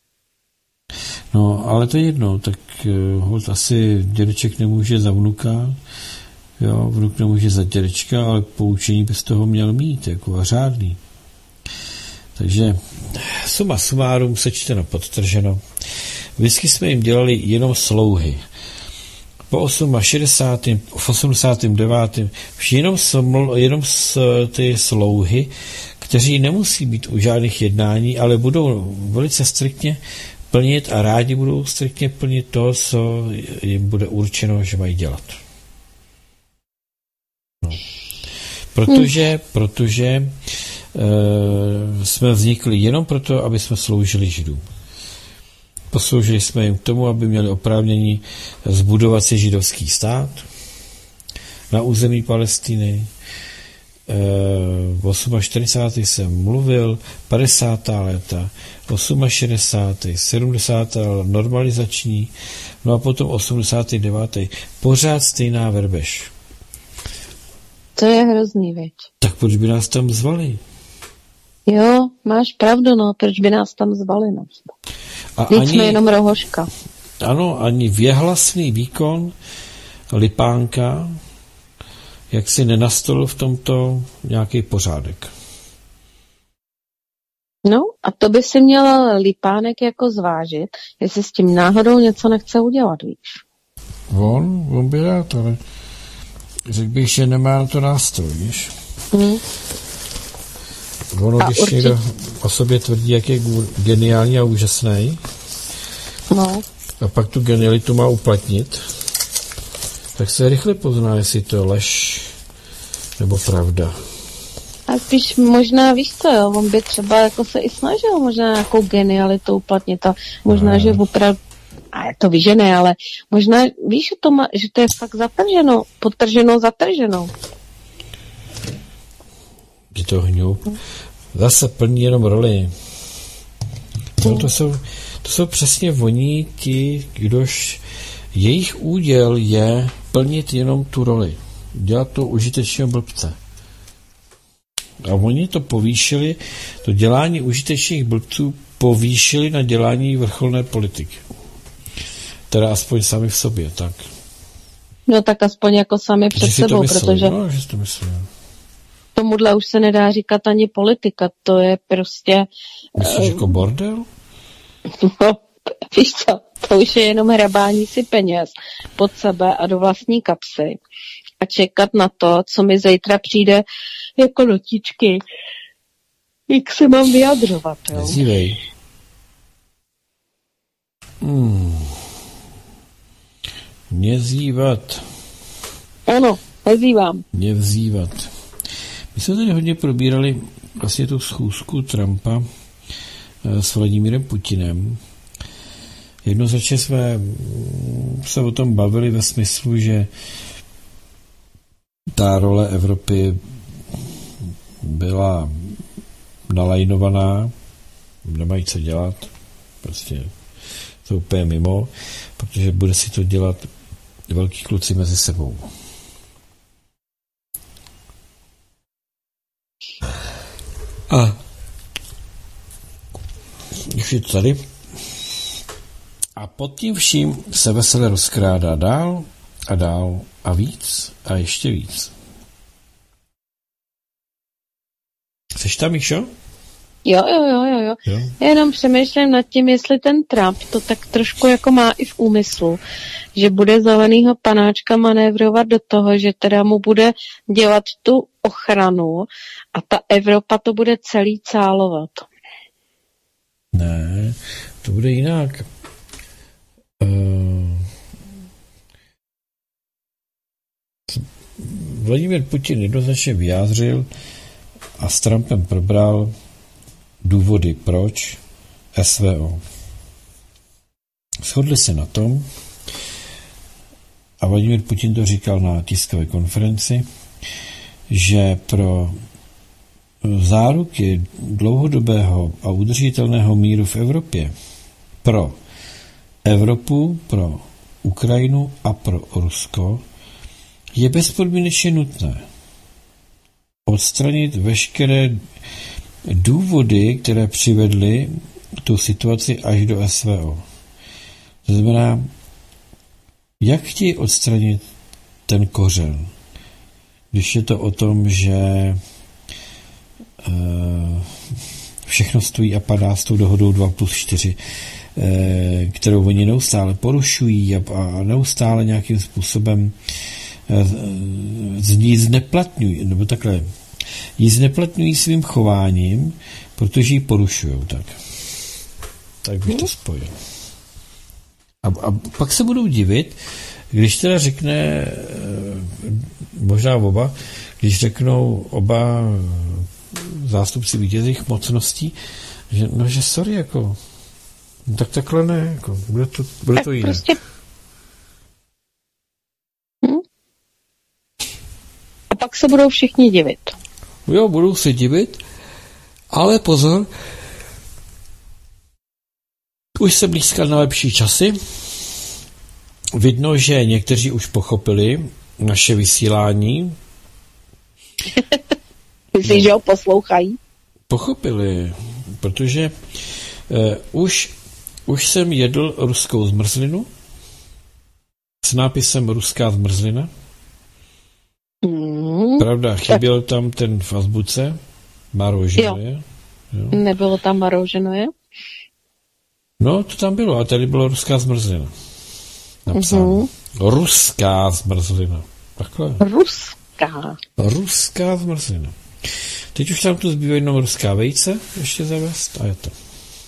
No, ale to je jedno, tak e, holt asi dědeček nemůže za vnuka, jo, vnuk nemůže za dědečka, ale poučení by z toho měl mít, jako a řádný. Takže suma sumárum, sečteno, podtrženo. Vždycky jsme jim dělali jenom slouhy. Po šedesátém osmým, v osmdesátém devátém jenom, sml, jenom s, ty slouhy, kteří nemusí být u žádných jednání, ale budou velice striktně plnit a rádi budou striktně plnit to, co jim bude určeno, že mají dělat. No. Protože, hmm. protože e, jsme vznikli jenom proto, aby jsme sloužili Židům. Posloužili jsme jim k tomu, aby měli oprávnění zbudovat si židovský stát na území Palestiny. V čtyřicátém osmým jsem mluvil, padesátá léta, šedesátým osmým, sedmdesátá normalizační, no a potom osmdesátý devátý pořád stejná verbež. To je hrozný, veď. Tak proč by nás tam zvali? Jo, máš pravdu, no, proč by nás tam zvali, no. Teď ani, jsme jenom rohoška. Ano, ani věhlasný výkon Lipánka jak si nenastolil v tomto nějaký pořádek. No a to by si měl Lipánek jako zvážit, jestli s tím náhodou něco nechce udělat, víš. On, on by rád, ale řekl bych, že nemá na to nástroj, víš. Hmm. Ono, když určitě někdo o sobě tvrdí, jak je geniální a úžasný, no. a pak tu genialitu má uplatnit, tak se rychle pozná, jestli to je lež nebo pravda. A spíš možná, víš co, jo, on by třeba jako se i snažil možná nějakou genialitu uplatnit a možná, ne. že opravdu, a to víš, že ne, ale možná, víš, že to, má, že to je fakt zatrženo, podtrženo, zatrženo. Je to hňup. Zase plní jenom roli. No, to, jsou, to jsou přesně oni ti, kdož jejich úděl je plnit jenom tu roli. Dělat to užitečného blbce. A oni to povýšili, to dělání užitečných blbců povýšili na dělání vrcholné politiky. Teda aspoň sami v sobě, tak. No tak aspoň jako sami před sebou, myslí, protože no, že to myslí. Tomuhle už se nedá říkat ani politika, to je prostě... Myslíš uh, jako bordel? No, víš co, to už je jenom hrabání si peněz pod sebe a do vlastní kapsy a čekat na to, co mi zítra přijde jako notičky, jak se mám vyjadřovat, jo? Nezívej. Hmm. Nezývat. Ano, nezývám. Nevzývat. My jsme tady hodně probírali vlastně tu schůzku Trumpa s Vladimírem Putinem. Jednoznačně jsme se o tom bavili ve smyslu, že ta role Evropy byla nalajnovaná, nemají co dělat, prostě to úplně mimo, protože bude si to dělat velký kluci mezi sebou. A už je to tady. A pod tím vším se vesele rozkrádá dál a dál a víc a ještě víc. Jseš tam, Míšo? Jo, jo, jo, jo, jo. jo. Já jenom přemýšlím nad tím, jestli ten Trump to tak trošku jako má i v úmyslu, že bude zelenýho panáčka manévrovat do toho, že teda mu bude dělat tu ochranu a ta Evropa to bude celý cálovat. Ne, to bude jinak. Uh, Vladimír Putin jednoznačně vyjádřil a s Trumpem probral důvody, proč S V O. Shodli se na tom a Vladimír Putin to říkal na tiskové konferenci, že pro záruky dlouhodobého a udržitelného míru v Evropě pro Evropu, pro Ukrajinu a pro Rusko je bezpodmínečně nutné odstranit veškeré důvody, které přivedly tu situaci až do S V O. To znamená, jak chtějí odstranit ten kořen, když je to o tom, že uh, všechno stojí a padá s tou dohodou dva plus čtyři, uh, kterou oni neustále porušují a, a neustále nějakým způsobem uh, z ní zneplatňují, nebo takhle, ji zneplatňují svým chováním, protože ji porušujou, tak. Tak bych to spojil. A, a pak se budou divit, když teda řekne, možná oba, když řeknou oba zástupci vítězných mocností, že, no, že sorry, jako, no, tak takhle ne, jako, bude to, bude to jiné. Prostě... Hm? A pak se budou všichni divit. Jo, budou se divit, ale pozor, už se blízká na lepší časy. Vidno, že někteří už pochopili naše vysílání. Myslíš, no, že ho poslouchají? Pochopili, protože eh, už, už jsem jedl ruskou zmrzlinu s nápisem ruská zmrzlina. Mm, Pravda, chyběl tak. Tam ten v azbuce maroženoje. Jo. Nebylo tam maroženoje? No, to tam bylo, a tady bylo ruská zmrzlina. Napsáno. Mm-hmm. Ruská zmrzlina. Takhle. Ruská. Ruská zmrzlina. Teď už tam tu zbývá jenom ruská vejce, ještě zavést, a je to.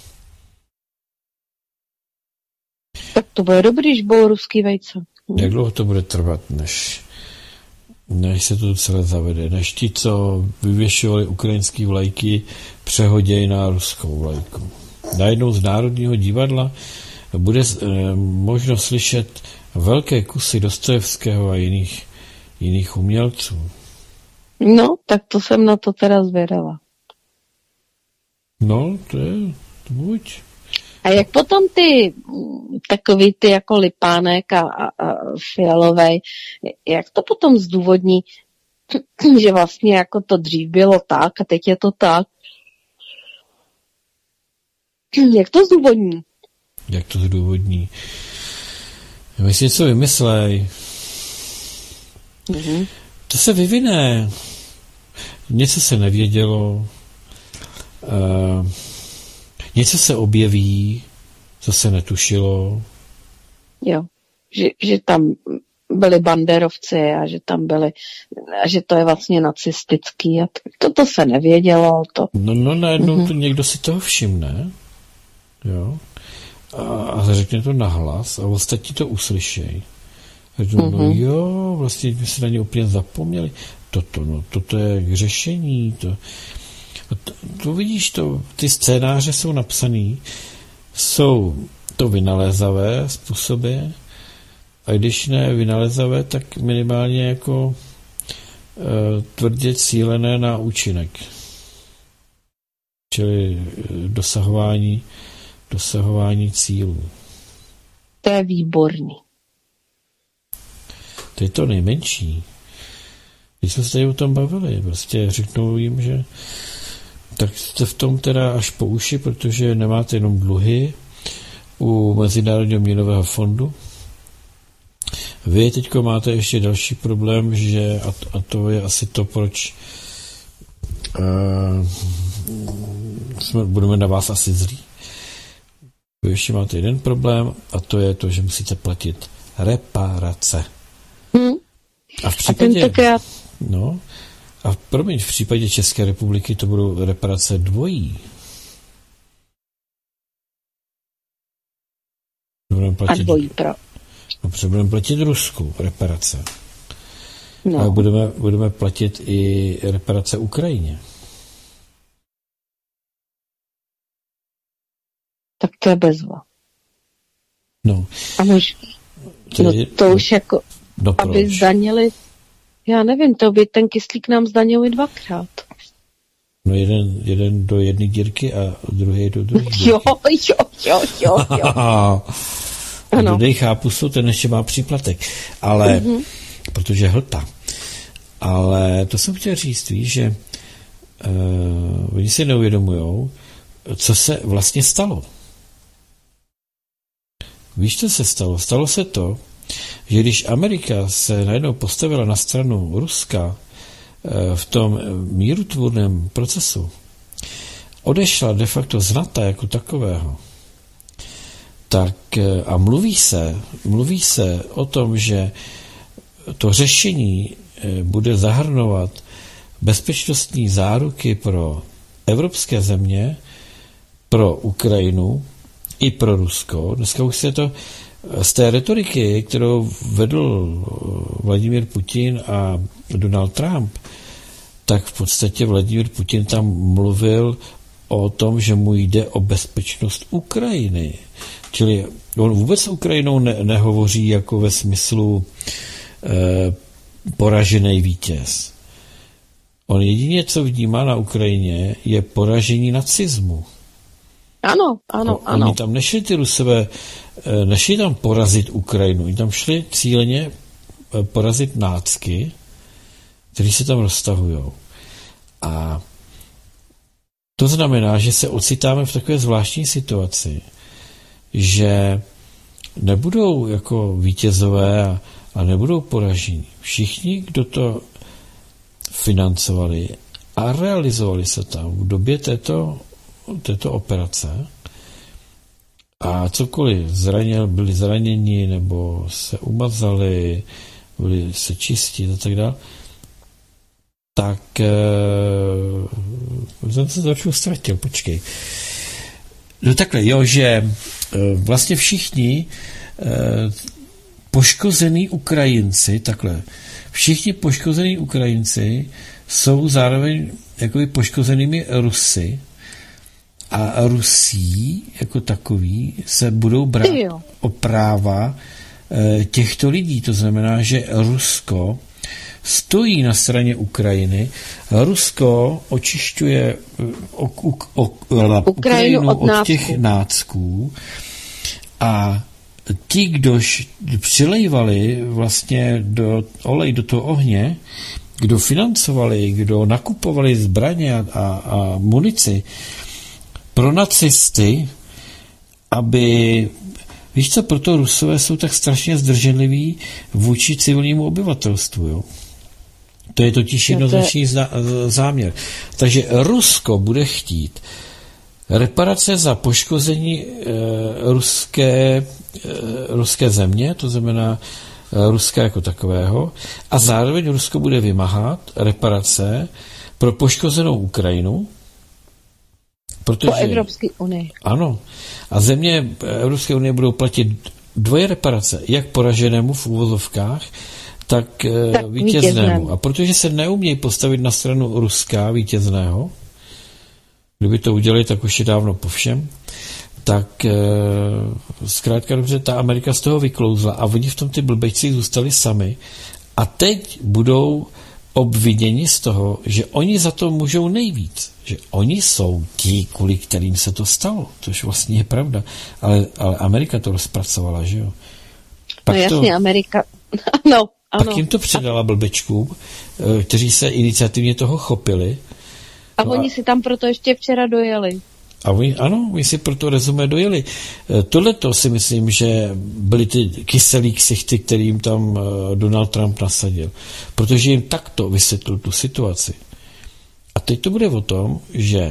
Tak to bude dobrý, když bylo ruský vejce. Hm. Jak dlouho to bude trvat, než, než se to celé zavede? Než ti, co vyvěšovali ukrajinský vlajky, přehodějí na ruskou vlajku. Najednou z Národního divadla bude e, možno slyšet velké kusy Dostojevského a jiných, jiných umělců. No, tak to jsem na to teda zvědala. No, to je to buď. A jak potom ty takový ty jako Lipánek a, a, a Fialovej, jak to potom zdůvodní, že vlastně jako to dřív bylo tak a teď je to tak? Jak to zdůvodní? Jak to zdůvodní? My si něco vymyslej. Mm-hmm. To se vyvine. Něco se nevědělo. Uh, něco se objeví, co se netušilo. Jo, že, že tam byli banderovci a že tam byli, a že to je vlastně nacistický a to, to se nevědělo. To... No, no najednou mm-hmm. to někdo si toho všimne, jo, a, a řekne to nahlas a ostatní to uslyšej. A řeknou, mm-hmm. no jo, vlastně my se na ně úplně zapomněli. Toto, no, toto je k řešení. To, to, to vidíš, to, ty scénáře jsou napsaný, jsou to vynalézavé způsoby, a když ne vynalézavé, tak minimálně jako e, tvrdě cílené na účinek. Čili e, dosahování, dosahování cílů. To je výborný. To je to nejmenší. Když jsme se tady o tom bavili, prostě řeknou jim, že tak jste v tom teda až po uši, protože nemáte jenom dluhy u Mezinárodního měnového fondu. Vy teďko máte ještě další problém, že a to, a to je asi to, proč uh, jsme, budeme na vás asi zlí. Vy ještě máte jeden problém a to je to, že musíte platit reparace. Hmm. A v případě... A tentokrát... No, a promiň, v případě České republiky to budou reparace dvojí. A dvojí, pro. No, protože budeme platit Rusku reparace. No. Ale budeme, budeme platit i reparace Ukrajině. Tak to je bezva. No. A mož, to, no, je, to už jako, no aby proč? zdanili, já nevím, to by ten kyslík nám zdanili dvakrát. No jeden, jeden do jedné dírky a druhý do druhé dírky. Jo, jo, jo, jo, jo. A dodej chápusu, ten ještě má příplatek. Ale, mm-hmm. protože hlta. Ale to jsem chtěl říct, víš, že uh, oni si neuvědomujou, co se vlastně stalo. Víš, co se stalo? Stalo se to, že když Amerika se najednou postavila na stranu Ruska uh, v tom mírutvůrném procesu, odešla de facto z NATO jako takového, tak a mluví se, mluví se o tom, že to řešení bude zahrnovat bezpečnostní záruky pro evropské země, pro Ukrajinu i pro Rusko. Dneska už se to z té retoriky, kterou vedl Vladimír Putin a Donald Trump, tak v podstatě Vladimír Putin tam mluvil o tom, že mu jde o bezpečnost Ukrajiny. Čili on vůbec s Ukrajinou ne, nehovoří jako ve smyslu e, poražený vítěz. On jedině, co vnímá na Ukrajině, je poražení nacismu. Ano, ano, Oni ano. tam nešli ty Rusové, e, nešli tam porazit Ukrajinu, oni tam šli cíleně e, porazit nácky, kteří se tam roztahujou. A to znamená, že se ocitáme v takové zvláštní situaci, že nebudou jako vítězové a, a nebudou poražení. Všichni, kdo to financovali a realizovali se tam v době této, této operace a cokoliv zranil, byli zraněni nebo se umazali, byli se čistí a tak dále, tak eh, jsem se trošku ztratil, počkej. No takhle, jo, že eh, vlastně všichni eh, poškození Ukrajinci, takhle, všichni poškození Ukrajinci jsou zároveň jakoby poškozenými Rusy a Rusí jako takový se budou brát o práva eh, těchto lidí. To znamená, že Rusko stojí na straně Ukrajiny. Rusko očišťuje o, o, o, o, Ukrajinu od, od těch nácků a ti, kdož přilejvali vlastně do olej do toho ohně, kdo financovali, kdo nakupovali zbraně a, a, a munici pro nacisty, aby... Víš co, proto Rusové jsou tak strašně zdrženliví vůči civilnímu obyvatelstvu, jo? To je totiž jednoznačný záměr. Takže Rusko bude chtít reparace za poškození e, ruské, e, ruské země, to znamená e, Ruska jako takového, a zároveň Rusko bude vymáhat reparace pro poškozenou Ukrajinu, protože, po Evropské unii. Ano. A země Evropské unie budou platit dvoje reparace, jak poraženému v úvozovkách, tak, tak vítěznému. vítěznému. A protože se neumějí postavit na stranu Ruska vítězného, kdyby to udělali, tak už je dávno po všem, tak e, zkrátka dobře, ta Amerika z toho vyklouzla a oni v tom ty blbečci zůstali sami a teď budou obviněni z toho, že oni za to můžou nejvíc, že oni jsou ti, kvůli kterým se to stalo, což vlastně je pravda, ale, ale Amerika to rozpracovala, že jo. Pak no jasně, to, Amerika, no, ano. Pak jim to předala blbečkům, kteří se iniciativně toho chopili. A no oni a, si tam proto ještě včera dojeli. A oni, ano, my si proto rezumé dojeli. Tohleto si myslím, že byly ty kyselý ksichty, kterým tam Donald Trump nasadil. Protože jim takto vysvětlil tu situaci. A teď to bude o tom, že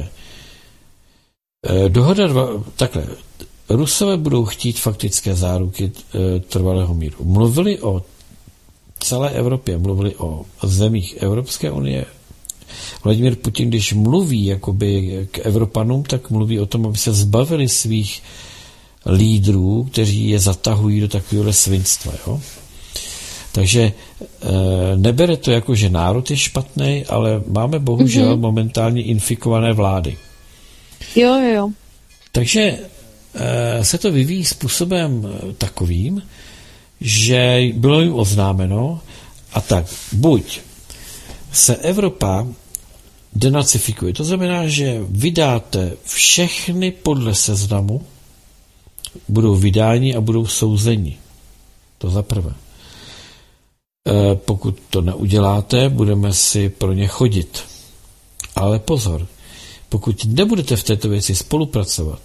dohoda dva, takhle, Rusové budou chtít faktické záruky trvalého míru. Mluvili o celé Evropě, mluvili o zemích Evropské unie. Vladimír Putin, když mluví jakoby k Evropanům, tak mluví o tom, aby se zbavili svých lídrů, kteří je zatahují do takového svinstva. Jo? Takže e, nebere to jako, že národ je špatný, ale máme bohužel mm-hmm. momentálně infikované vlády. Jo, jo, jo. Takže e, se to vyvíjí způsobem takovým, že bylo jim oznámeno a tak buď se Evropa denacifikuje. To znamená, že vydáte všechny podle seznamu, budou vydáni a budou souzeni. To za prvé. E, pokud to neuděláte, budeme si pro ně chodit. Ale pozor, pokud nebudete v této věci spolupracovat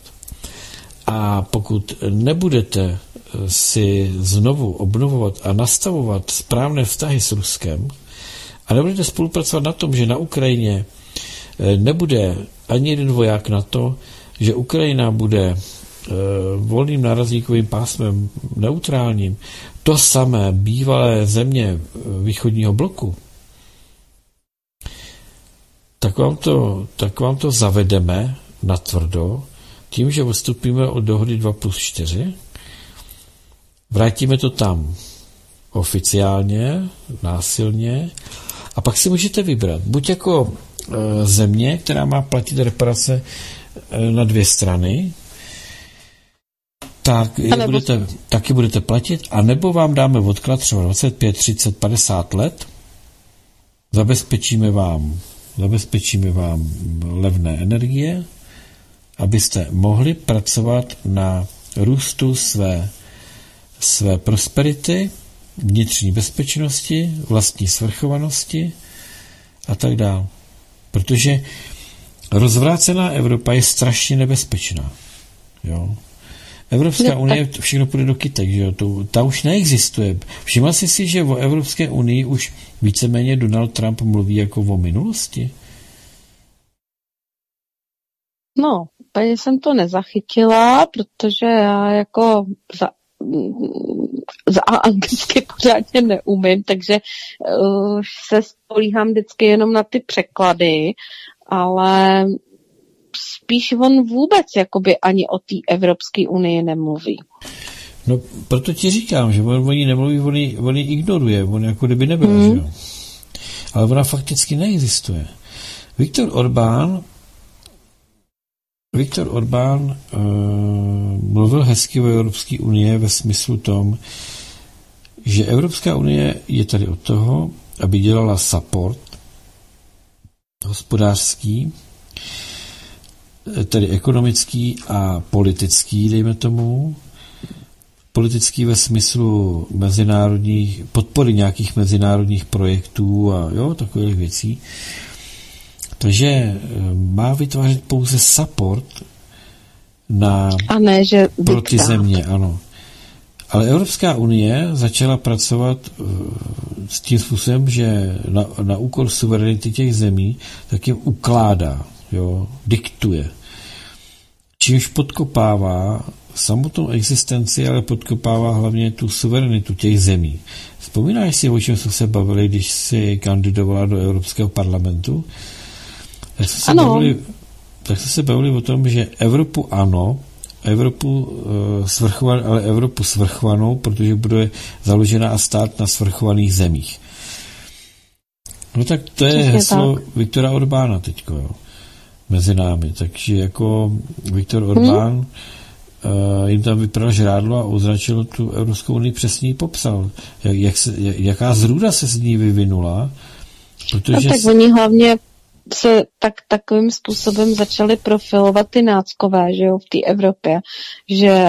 a pokud nebudete si znovu obnovovat a nastavovat správné vztahy s Ruskem, a nebudete spolupracovat na tom, že na Ukrajině nebude ani jeden voják NATO, že Ukrajina bude e, volným nárazníkovým pásmem neutrálním, to samé bývalé země východního bloku, tak vám to, tak vám to zavedeme natvrdo tím, že odstupíme od dohody dva plus čtyři, vrátíme to tam oficiálně, násilně, a pak si můžete vybrat, buď jako e, země, která má platit reparace e, na dvě strany, tak je budete, taky budete platit, anebo vám dáme odklad třeba dvacet pět, třicet, padesát let, zabezpečíme vám, zabezpečíme vám levné energie, abyste mohli pracovat na růstu své, své prosperity, vnitřní bezpečnosti, vlastní svrchovanosti a tak dále. Protože rozvrácená Evropa je strašně nebezpečná. Jo. Evropská unie, všechno půjde do kytek, že jo? To, ta už neexistuje. Všimla jsi si, že o Evropské unii už víceméně Donald Trump mluví jako o minulosti? No, úplně jsem to nezachytila, protože já jako za za anglicky pořádně neumím, takže uh, se spolíhám vždycky jenom na ty překlady, ale spíš on vůbec jakoby ani o té Evropské unii nemluví. No, proto ti říkám, že on, oni nemluví, oni, oni ignoruje, on jako kdyby nebyl, mm. že jo. Ale ona fakticky neexistuje. Viktor Orbán Viktor Orbán uh, mluvil hezky o Evropské unie ve smyslu tom, že Evropská unie je tady od toho, aby dělala support hospodářský, tedy ekonomický a politický, dejme tomu, politický ve smyslu mezinárodních, podpory nějakých mezinárodních projektů a jo, takových věcí. Takže má vytvářet pouze support na, a ne, že pro ty země, ano. Ale Evropská unie začala pracovat uh, s tím způsobem, že na, na úkor suverenity těch zemí tak jim ukládá, jo, diktuje. Čímž podkopává samotnou existenci, ale podkopává hlavně tu suverenitu těch zemí. Vzpomínáš si, o čem jsme se bavili, když jsi kandidovala do Evropského parlamentu? Tak jsme se bavili, tak jsme se bavili o tom, že Evropu ano, Evropu uh, svrchovanou, ale Evropu svrchovanou, protože bude založena a stát na svrchovaných zemích. No tak to je Přesně heslo tak. Viktora Orbána teďko, jo, mezi námi. Takže jako Viktor Orbán hmm. uh, jim tam vypral žrádlo a označil tu Evropskou unii, přesně popsal. Jak, jak se, jaká zrůda se z ní vyvinula. Protože no tak oni hlavně se tak, takovým způsobem začali profilovat ty náckové, že jo, v té Evropě, že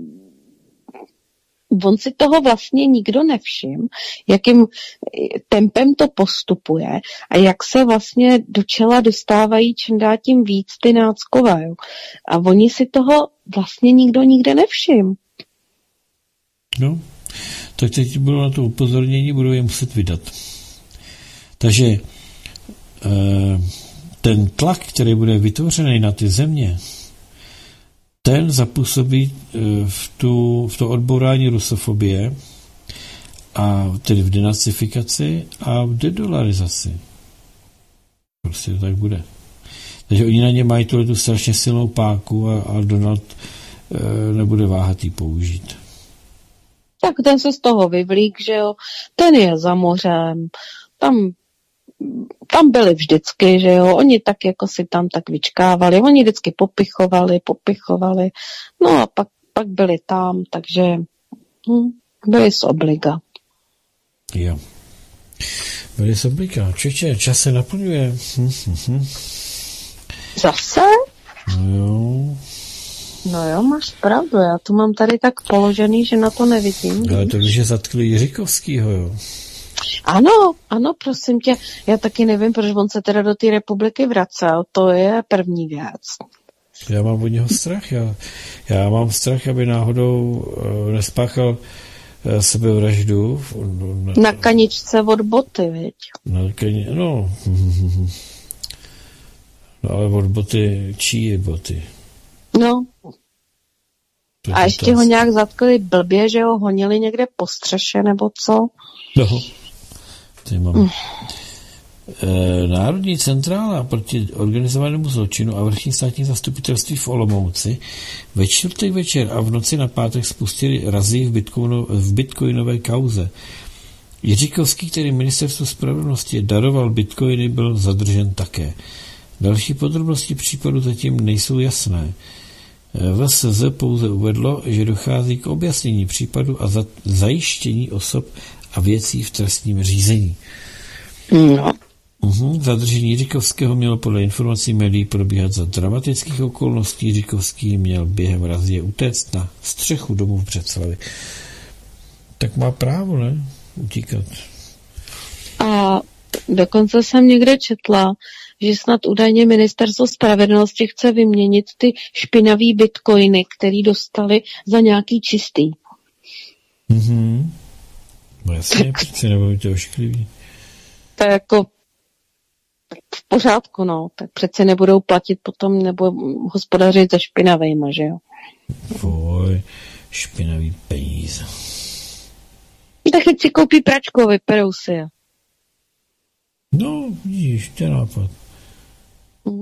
on si toho vlastně nikdo nevšim, jakým tempem to postupuje a jak se vlastně do čela dostávají čím dál tím víc ty náckové. Jo. A oni si toho vlastně nikdo nikde nevšim. No, tak teď budou na to upozornění, budou je muset vydat. Takže ten tlak, který bude vytvořený na ty země, ten zapůsobí v, tu, v to odbourání rusofobie a tedy v denacifikaci a v dedolarizaci. Prostě to tak bude. Takže oni na ně mají tu strašně silnou páku a, a Donald e, nebude váhat jí použít. Tak ten se z toho vyvlík, že jo, ten je za mořem, tam tam byli vždycky, že jo, oni tak jako si tam tak vyčkávali, oni vždycky popichovali, popichovali, no a pak, pak byli tam, takže hm, byli z obliga. Jo. Byli z obliga. Čeče, čas se naplňuje. Hm, hm, hm. Zase? No jo. No jo, máš pravdu, já tu mám tady tak položený, že na to nevidím. Ale to víš, že zatkli Jiříkovskýho, jo. Ano, ano, prosím tě, já taky nevím, proč on se teda do té republiky vracel, to je první věc. Já mám od něho strach, já, já mám strach, aby náhodou uh, nespáchal uh, sebevraždu. Na, na kaničce od boty, viď? Na kani, no, no, ale od boty, čí boty? No. To a ještě ho nějak zatkli blbě, že ho honili někde po střeše, nebo co? No. Mm. Národní centrála proti organizovanému zločinu a vrchní státní zastupitelství v Olomouci ve čtvrtek večer a v noci na pátek spustili razii v, bitcoino, v bitcoinové kauze. Jiříkovský, který ministerstvu spravedlnosti daroval bitcoiny, byl zadržen také. Další podrobnosti případu zatím nejsou jasné. V S Z pouze uvedlo, že dochází k objasnění případu a za, zajištění osob a věcí v trestním řízení. No. Uhum. Zadržení Jiříkovského mělo podle informací médií probíhat za dramatických okolností. Jiříkovský měl během razie utéct na střechu domu v Břeclavi. Tak má právo, ne? Utíkat. A dokonce jsem někde četla, že snad údajně ministerstvo spravedlnosti chce vyměnit ty špinavý bitcoiny, který dostali za nějaký čistý. Mhm. No jasně, přeci nebudou tě ošklivý. To je jako v pořádku, no. Tak přeci nebudou platit potom, nebo hospodařit se špinavejma, že jo? Foj, špinavý peníze. Tak teď si koupí pračku, vyperou si je. No, vidíš, to je nápad. Mm.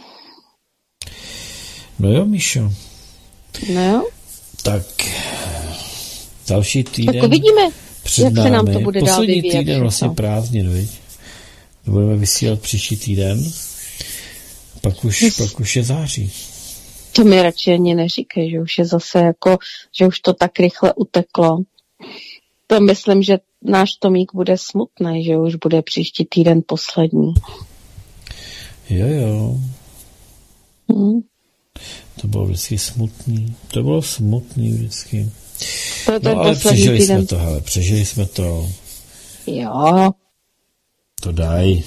No jo, Míšo. No jo. Tak další týden. Tak uvidíme, před jak námi. se nám to bude dál vyvíjet. Poslední týden vlastně prázdnin, viď? Budeme vysílat příští týden. Pak už, yes. pak už je září. To mi radši ani neříkej, že už je zase jako, že už to tak rychle uteklo. To myslím, že náš Tomík bude smutný, že už bude příští týden poslední. Jo, jo. Hmm. To bylo vždycky smutný. To bylo smutný vždycky. To, to no ale přežili týden. jsme to, hele, přežili jsme to. Jo. To daj.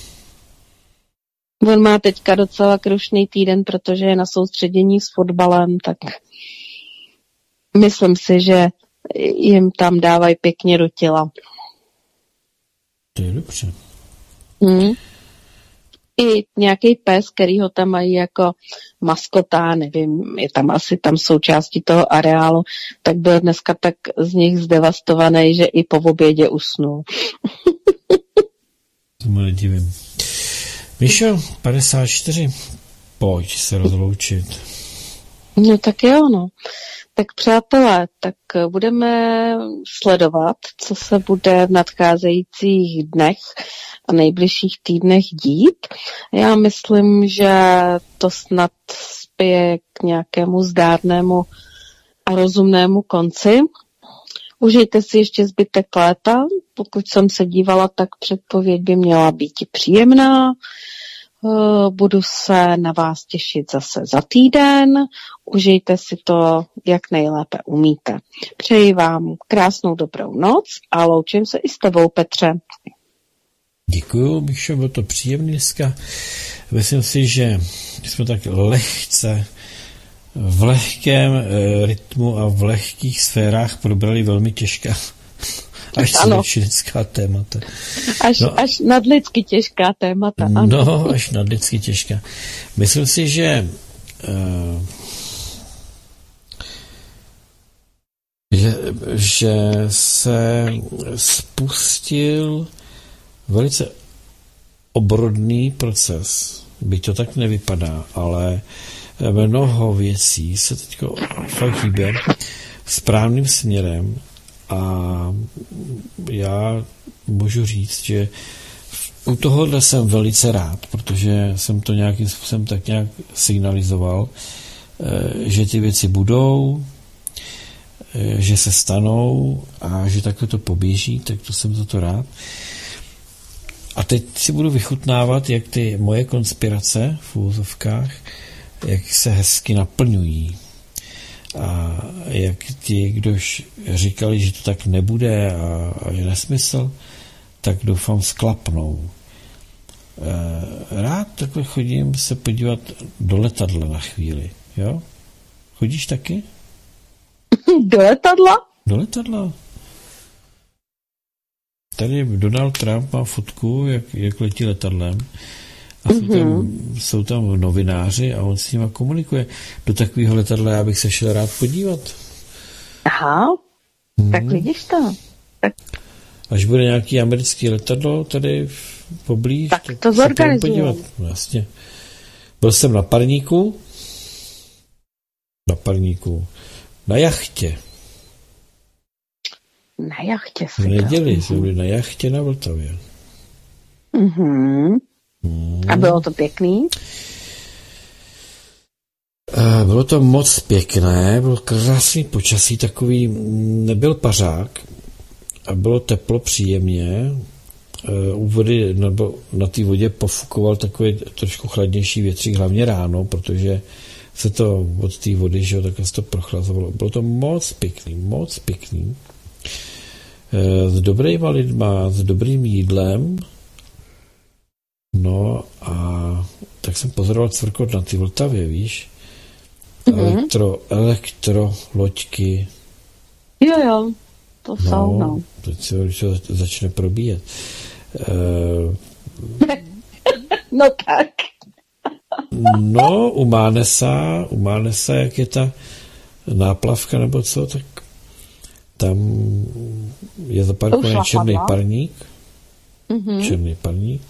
On má teďka docela krušný týden, protože je na soustředění s fotbalem, tak myslím si, že jim tam dávají pěkně do těla. To je dobře. Hmm. I nějaký pes, který ho tam mají jako maskota, nevím, je tam asi tam součástí toho areálu, tak byl dneska tak z nich zdevastovaný, že i po obědě usnul. Tomu nedivím. Míšo, padesát čtyři. Pojď se rozloučit. No tak jo, no. Tak přátelé, tak budeme sledovat, co se bude v nadcházejících dnech a nejbližších týdnech dít. Já myslím, že to snad spěje k nějakému zdárnému a rozumnému konci. Užijte si ještě zbytek léta. Pokud jsem se dívala, tak předpověď by měla být příjemná. Budu se na vás těšit zase za týden. Užijte si to, jak nejlépe umíte. Přeji vám krásnou dobrou noc a loučím se i s tebou, Petře. Děkuju, Míšo, bylo to příjemný dneska. Myslím si, že jsme tak lehce v lehkém e, rytmu a v lehkých sférách probrali velmi těžká až celočinecká témata. Až, no, až nadlidsky těžká témata. Ano. No, až nadlidsky těžká. Myslím si, že e, že, že se spustil velice obrodný proces. Byť to tak nevypadá, ale mnoho věcí se teď fakt hýbe správným směrem a já můžu říct, že u tohohle jsem velice rád, protože jsem to nějakým způsobem tak nějak signalizoval, že ty věci budou, že se stanou a že takhle to poběží, tak to jsem za to rád. A teď si budu vychutnávat, jak ty moje konspirace v úvozovkách, jak se hezky naplňují. A jak ti, kdož říkali, že to tak nebude a, a je nesmysl, tak doufám sklapnou. Rád takhle chodím se podívat do letadla na chvíli. Jo? Chodíš taky? Do letadla? Do letadla. Tady Donald Trump má fotku, jak, jak letí letadlem a mm-hmm. jsou, tam, jsou tam novináři a on s nima komunikuje. Do takového letadla já bych se šel rád podívat. Aha, hmm. tak vidíš to. Tak... Až bude nějaký americký letadlo tady poblíž, tak, tak to zorganizujeme. No, jasně. Byl jsem na parníku, na parníku, na jachtě. Na jachtě si v neděli jsme byli na jachtě na Vltavě. Mm-hmm. Mm. A bylo to pěkný? Bylo to moc pěkné, bylo krásný počasí, takový, nebyl pařák a bylo teplo příjemně. U vody, nebo na té vodě pofukoval takový trošku chladnější větřík, hlavně ráno, protože se to od té vody, že jo, takhle se to prochlazovalo. Bylo to moc pěkný, moc pěkný. S dobrýma lidma, s dobrým jídlem. No a tak jsem pozoroval cvrkot na ty Vltavě, víš? Mm-hmm. Elektro, elektro, loďky. Jo, jo, to no, jsou, no. Teď se to začne probíjet. Uh, no tak. No, u Mánesa, u Mánesa, jak je ta náplavka nebo co, tak tam je zaparkovaný černý parník. Mm-hmm. Černý parník.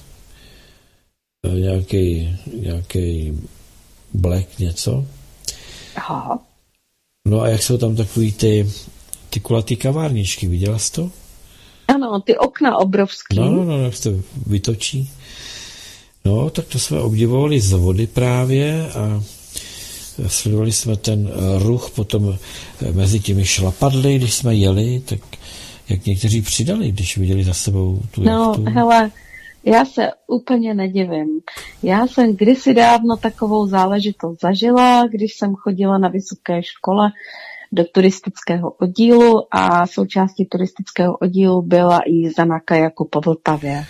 Nějaký, nějaký black něco. Aha. No a jak jsou tam takový ty, ty kulatý kavárničky, viděla jsi to? Ano, ty okna obrovský. No, no, no, jak se to vytočí. No, tak to jsme obdivovali z vody právě a sledovali jsme ten ruch potom mezi těmi šlapadly, když jsme jeli, tak jak někteří přidali, když viděli za sebou tu no, jachtu. No, hele, já se úplně nedivím. Já jsem kdysi dávno takovou záležitost zažila, když jsem chodila na vysoké škole do turistického oddílu a součástí turistického oddílu byla i jízda na kajaku po Vltavě.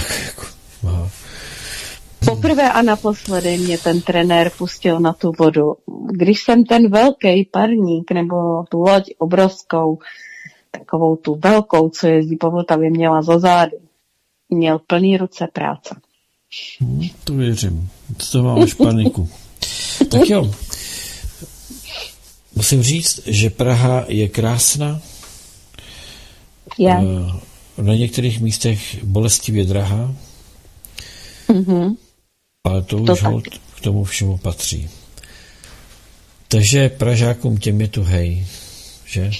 Poprvé a naposledy mě ten trenér pustil na tu vodu. Když jsem ten velký parník nebo tu loď obrovskou, takovou tu velkou, co jezdí po Vltavě, měla za zády, měl plný ruce práce. Hmm, to věřím. To máš paniku. Tak jo. Musím říct, že Praha je krásná. Je. Na některých místech bolestivě drahá. Mm-hmm. Ale to, to už hold k tomu všemu patří. Takže Pražákům těm je tu hej, že?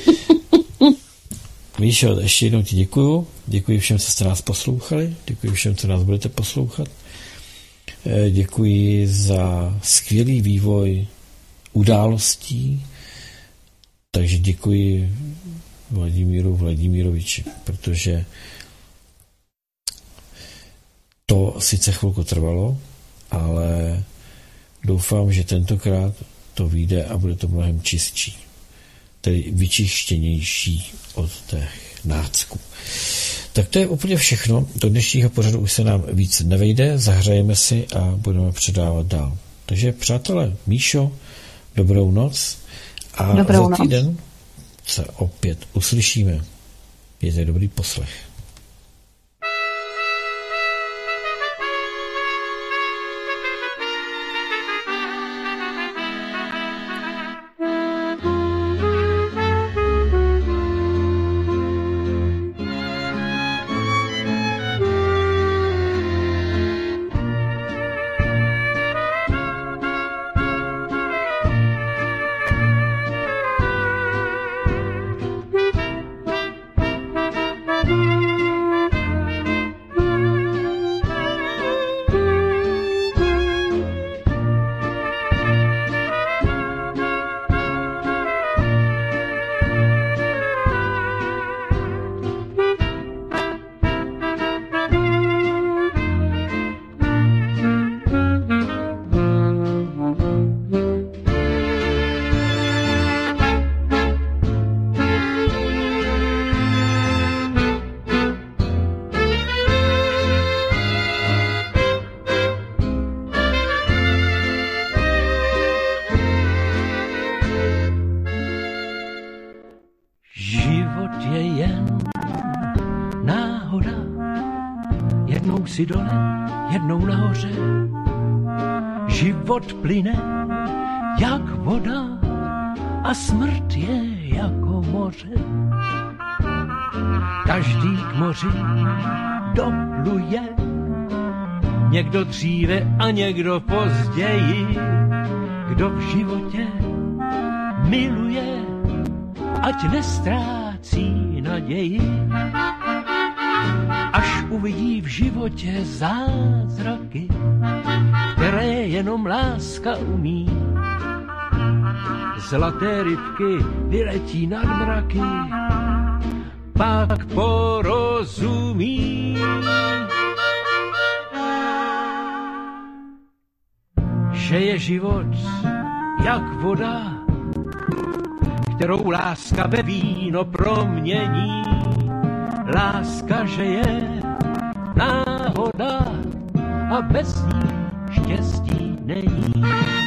Míšo, ještě jednou ti děkuju. Děkuji všem, co jste nás poslouchali. Děkuji všem, co nás budete poslouchat. Děkuji za skvělý vývoj událostí. Takže děkuji Vladimíru Vladimíroviči, protože to sice chvilku trvalo, ale doufám, že tentokrát to vyjde a bude to mnohem čistší. Tedy vyčištěnější od těch nácků. Tak to je úplně všechno. Do dnešního pořadu už se nám víc nevejde, zahrajeme si a budeme předávat dál. Takže přátelé, Míšo, dobrou noc a dobrou za týden noc. Se opět uslyšíme. Mějte dobrý poslech. Dole, jednou nahoře, život plyne jak voda a smrt je jako moře. Každý k moři dopluje, někdo dříve a někdo později. Kdo v životě miluje, ať nestrácí naději. Až uvidí v životě zázraky, které jenom láska umí. Zlaté rybky vyletí nad mraky, pak porozumí, že je život jak voda, kterou láska ve víno promění. Láska, že je náhoda a bez ní štěstí není.